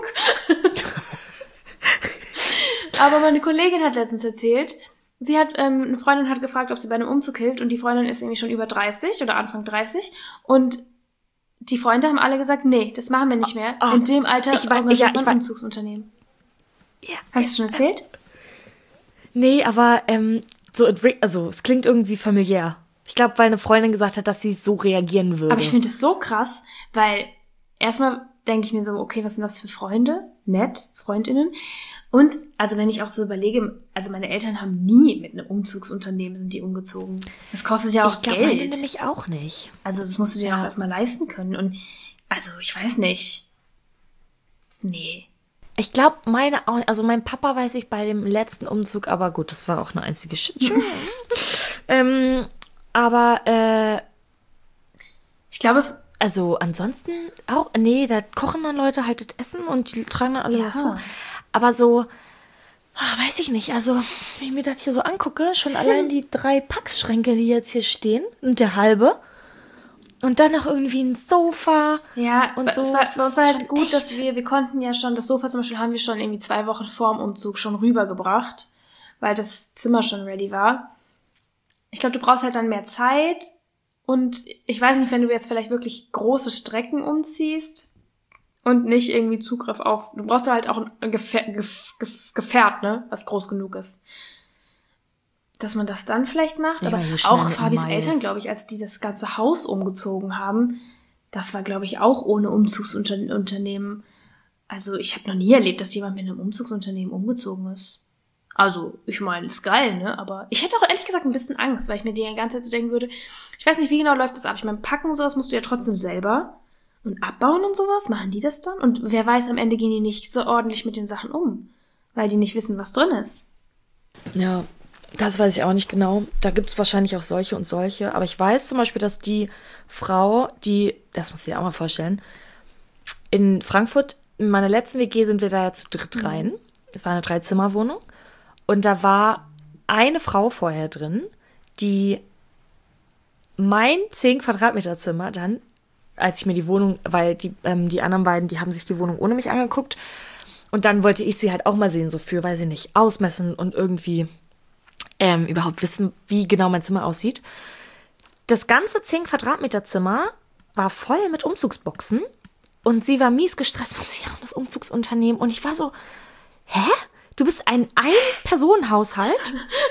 Aber meine Kollegin hat letztens erzählt, sie hat, eine Freundin hat gefragt, ob sie bei einem Umzug hilft und die Freundin ist irgendwie schon über 30 oder Anfang 30 und die Freunde haben alle gesagt, nee, das machen wir nicht mehr. In dem Alter engagiert man ein Umzugsunternehmen. Ja. Habe ich es schon erzählt? Nee, aber es klingt irgendwie familiär. Ich glaube, weil eine Freundin gesagt hat, dass sie so reagieren würde. Aber ich finde es so krass, weil erstmal denke ich mir so, okay, was sind das für Freunde? Nett, FreundInnen. Und, also wenn ich auch so überlege, also meine Eltern haben nie mit einem Umzugsunternehmen sind die umgezogen. Das kostet ja auch Geld. Ich glaube, meine nämlich auch nicht. Also das musst du dir auch erstmal leisten können. Und, also ich weiß nicht. Nee. Ich glaube, mein Papa weiß ich bei dem letzten Umzug, aber gut, das war auch eine einzige Shitshow. Ich glaube, also ansonsten auch, nee, da kochen dann Leute halt das Essen und die tragen dann alle was hoch. Aber so, weiß ich nicht, also wenn ich mir das hier so angucke, schon allein die 3 Packschränke, die jetzt hier stehen und der halbe und dann noch irgendwie ein Sofa. Ja, und so. Es war halt gut, dass wir konnten ja schon, das Sofa zum Beispiel haben wir schon irgendwie 2 Wochen vor dem Umzug schon rübergebracht, weil das Zimmer schon ready war. Ich glaube, du brauchst halt dann mehr Zeit und ich weiß nicht, wenn du jetzt vielleicht wirklich große Strecken umziehst und nicht irgendwie Zugriff auf, du brauchst ja halt auch ein Gefährt, ne, was groß genug ist. Dass man das dann vielleicht macht, aber auch Fabis Eltern, glaube ich, als die das ganze Haus umgezogen haben, das war, glaube ich, auch ohne Umzugsunternehmen. Also ich habe noch nie erlebt, dass jemand mit einem Umzugsunternehmen umgezogen ist. Also, ich meine, ist geil, ne? Aber ich hätte auch ehrlich gesagt ein bisschen Angst, weil ich mir die ganze Zeit so denken würde, ich weiß nicht, wie genau läuft das ab. Ich meine, packen und sowas musst du ja trotzdem selber. Und abbauen und sowas, machen die das dann? Und wer weiß, am Ende gehen die nicht so ordentlich mit den Sachen um, weil die nicht wissen, was drin ist. Ja, das weiß ich auch nicht genau. Da gibt es wahrscheinlich auch solche und solche. Aber ich weiß zum Beispiel, dass die Frau, das musst du dir auch mal vorstellen, in Frankfurt, in meiner letzten WG sind wir da ja zu dritt rein. Es war eine 3-Zimmer-Wohnung. Und da war eine Frau vorher drin, die mein 10 Quadratmeter Zimmer dann, als ich mir die Wohnung, weil die anderen beiden, die haben sich die Wohnung ohne mich angeguckt. Und dann wollte ich sie halt auch mal sehen, so für, weiß ich nicht, ausmessen und irgendwie überhaupt wissen, wie genau mein Zimmer aussieht. Das ganze 10 Quadratmeter Zimmer war voll mit Umzugsboxen und sie war mies gestresst. Was ja, das Umzugsunternehmen. Und ich war so, hä? Du bist ein Ein-Personen-Haushalt?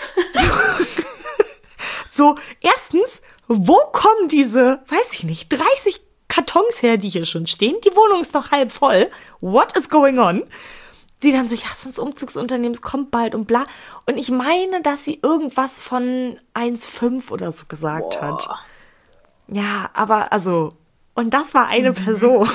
So, erstens, wo kommen diese, weiß ich nicht, 30 Kartons her, die hier schon stehen? Die Wohnung ist noch halb voll. What is going on? Sie dann so, ja, sonst Umzugsunternehmens kommt bald und bla. Und ich meine, dass sie irgendwas von 1,5 oder so gesagt hat. Ja, aber also, und das war eine Person.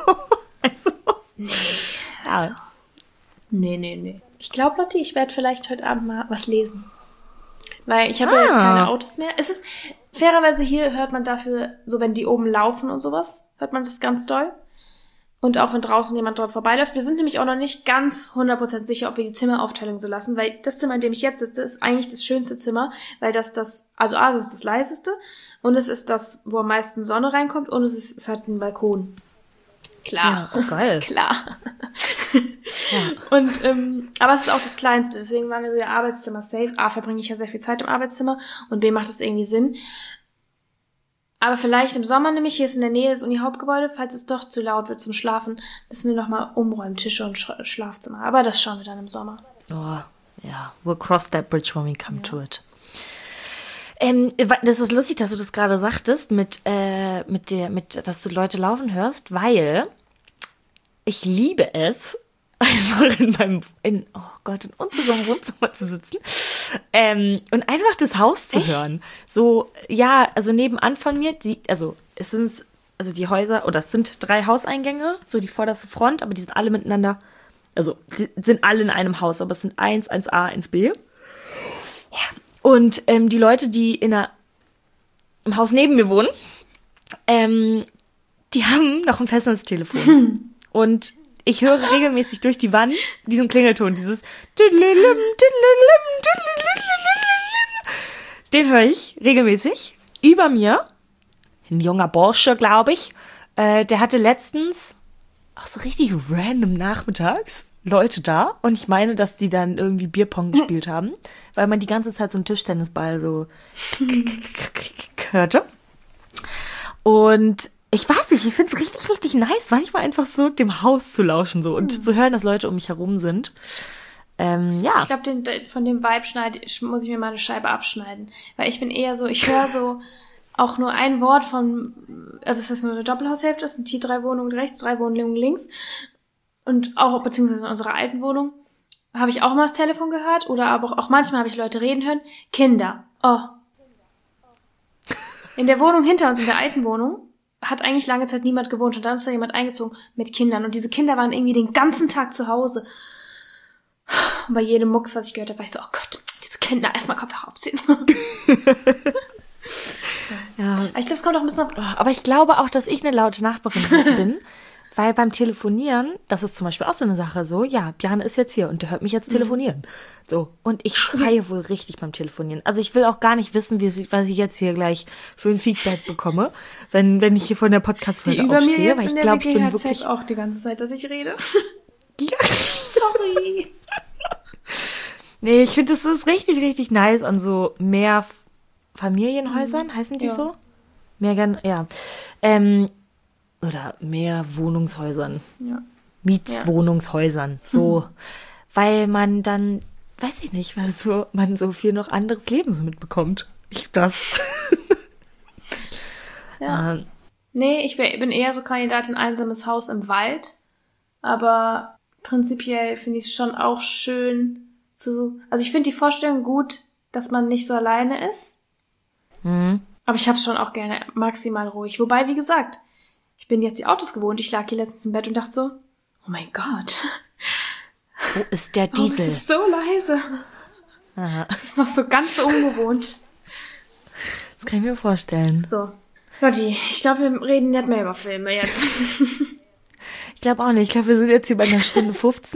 Nee. Ich glaube, Lotti, ich werde vielleicht heute Abend mal was lesen. Weil ich habe ja jetzt keine Autos mehr. Es ist, fairerweise hier hört man dafür, so wenn die oben laufen und sowas, hört man das ganz doll. Und auch wenn draußen jemand dort vorbeiläuft. Wir sind nämlich auch noch nicht ganz 100% sicher, ob wir die Zimmeraufteilung so lassen, weil das Zimmer, in dem ich jetzt sitze, ist eigentlich das schönste Zimmer, weil das es ist das leiseste und es ist das, wo am meisten Sonne reinkommt und es hat einen Balkon. Klar. Ja, oh, geil. Klar. Ja. Und, aber es ist auch das Kleinste, deswegen waren wir so, ja, Arbeitszimmer safe. A, verbringe ich ja sehr viel Zeit im Arbeitszimmer und B, macht es irgendwie Sinn. Aber vielleicht im Sommer, nämlich hier ist in der Nähe das Uni-Hauptgebäude, falls es doch zu laut wird zum Schlafen, müssen wir nochmal umräumen, Tische und Schlafzimmer. Aber das schauen wir dann im Sommer. Oh, ja, we'll cross that bridge when we come to it. Das ist lustig, dass du das gerade sagtest, dass du Leute laufen hörst, weil ich liebe es, einfach in unserem Wohnzimmer zu sitzen Und einfach das Haus zu hören. So, ja, also nebenan von mir, die Häuser, oder es sind 3 Hauseingänge, so die vorderste Front, aber die sind alle miteinander, also die sind alle in einem Haus, aber es sind 1a, 1b. Ja. Und die Leute, die im Haus neben mir wohnen, die haben noch ein Festnetztelefon. Und ich höre regelmäßig durch die Wand diesen Klingelton, dieses den höre ich regelmäßig über mir. Ein junger Bursche, glaube ich. Der hatte letztens auch so richtig random nachmittags Leute da. Und ich meine, dass die dann irgendwie Bierpong gespielt haben, weil man die ganze Zeit so einen Tischtennisball so hörte. Und ich weiß nicht, ich finde es richtig, richtig nice, manchmal einfach so dem Haus zu lauschen so und zu hören, dass Leute um mich herum sind. Ja. Ich glaube, von dem Vibe muss ich mir mal eine Scheibe abschneiden. Weil ich bin eher so, ich höre so auch nur ein Wort also es ist nur eine Doppelhaushälfte, es sind hier 3 Wohnungen rechts, 3 Wohnungen links. Und auch, beziehungsweise in unserer alten Wohnung, habe ich auch mal das Telefon gehört oder aber auch manchmal habe ich Leute reden hören. Kinder. Oh. In der Wohnung hinter uns, in der alten Wohnung, hat eigentlich lange Zeit niemand gewohnt und dann ist da jemand eingezogen mit Kindern und diese Kinder waren irgendwie den ganzen Tag zu Hause. Und bei jedem Mucks, was ich gehört habe, war ich so, oh Gott, diese Kinder, erstmal Kopfhörer aufziehen. Ja. Aber ich glaube, es kommt auch ein bisschen auf... Aber ich glaube auch, dass ich eine laute Nachbarin bin, weil beim Telefonieren, das ist zum Beispiel auch so eine Sache so, ja, Bjarne ist jetzt hier und der hört mich jetzt telefonieren. So, und ich schreie wohl richtig beim Telefonieren. Also ich will auch gar nicht wissen, was ich jetzt hier gleich für ein Feedback bekomme, wenn ich hier vor der Podcast-Folge aufstehe. Die über mir jetzt weil ich in der glaube, WG ich bin hört wirklich safe auch die ganze Zeit, dass ich rede. Ja. Sorry. Nee, ich finde, das ist richtig, richtig nice an so mehr Familienhäusern, heißen die so? Ja. Oder mehr Wohnungshäusern. Ja. Mietswohnungshäusern. So. Weil man dann, weiß ich nicht, weil man so viel noch anderes Leben so mitbekommt. Das. Ja. Nee, ich bin eher so Kandidatin einsames Haus im Wald. Aber prinzipiell finde ich es schon auch schön also ich finde die Vorstellung gut, dass man nicht so alleine ist. Aber ich habe schon auch gerne maximal ruhig. Wobei, wie gesagt, ich bin jetzt die Autos gewohnt. Ich lag hier letztens im Bett und dachte so, oh mein Gott. Wo ist der Diesel? Das ist so leise. Aha. Das ist noch so ganz ungewohnt. Das kann ich mir vorstellen. So. Lotti, ich glaube, wir reden nicht mehr über Filme jetzt. Ich glaube auch nicht. Ich glaube, wir sind jetzt hier bei einer Stunde 15.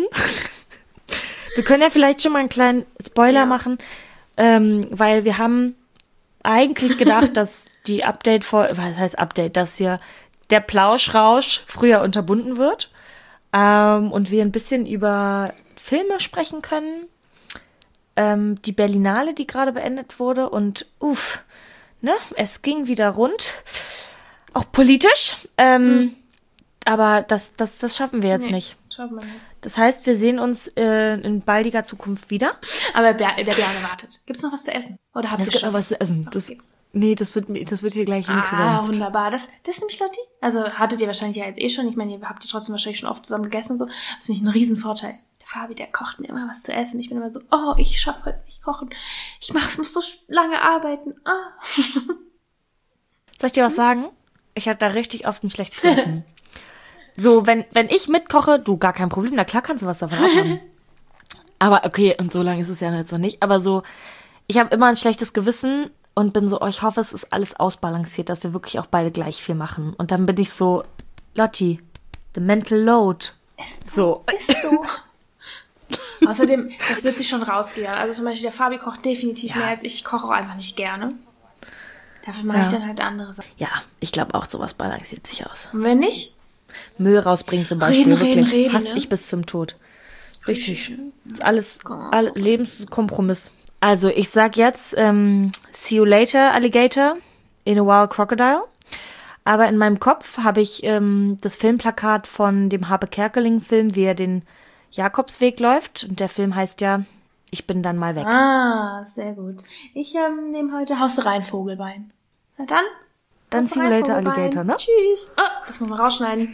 Wir können ja vielleicht schon mal einen kleinen Spoiler machen, weil wir haben eigentlich gedacht, dass die dass hier der Plauschrausch früher unterbunden wird und wir ein bisschen über Filme sprechen können. Die Berlinale, die gerade beendet wurde und es ging wieder rund. Auch politisch. Aber das schaffen wir jetzt nicht. Schaffen wir nicht. Das heißt, wir sehen uns in baldiger Zukunft wieder. Aber der Bjarne wartet. Gibt's noch was zu essen? Oder habt ihr Es gibt schon noch was zu essen. Okay. Das wird hier gleich Ah, hinkredenzt. wunderbar. Das ist nämlich, Lotti. Also hattet ihr wahrscheinlich ja jetzt eh schon. Ich meine, ihr habt ja trotzdem wahrscheinlich schon oft zusammen gegessen und so. Das finde ich einen Riesenvorteil. Der Fabi, der kocht mir immer was zu essen. Ich bin immer so, oh, ich schaffe heute nicht kochen. Muss so lange arbeiten. Ah. Soll ich dir was sagen? Ich hatte da richtig oft ein schlechtes Essen. So, wenn ich mitkoche, du, gar kein Problem, na klar kannst du was davon abhaben. Aber okay, und so lange ist es ja jetzt noch nicht. Aber so, ich habe immer ein schlechtes Gewissen und bin so, ich hoffe, es ist alles ausbalanciert, dass wir wirklich auch beide gleich viel machen. Und dann bin ich so, Lotti, the mental load. Ist so. Außerdem, das wird sich schon rausgehen. Also zum Beispiel der Fabi kocht definitiv mehr als ich. Ich koche auch einfach nicht gerne. Dafür mache ich dann halt andere Sachen. Ja, ich glaube auch, sowas balanciert sich aus. Und wenn nicht? Müll rausbringen zum Beispiel. Reden, hasse ne? ich bis zum Tod. Richtig. Alles Lebenskompromiss. Also ich sag jetzt, see you later, Alligator, in a while, Crocodile. Aber in meinem Kopf habe ich das Filmplakat von dem Harpe Kerkeling-Film, wie er den Jakobsweg läuft. Und der Film heißt ja, ich bin dann mal weg. Ah, sehr gut. Ich nehme heute Haus rein Vogelbein. Na dann. Dann see you later, Alligator, ne? Tschüss. Oh, das muss man rausschneiden.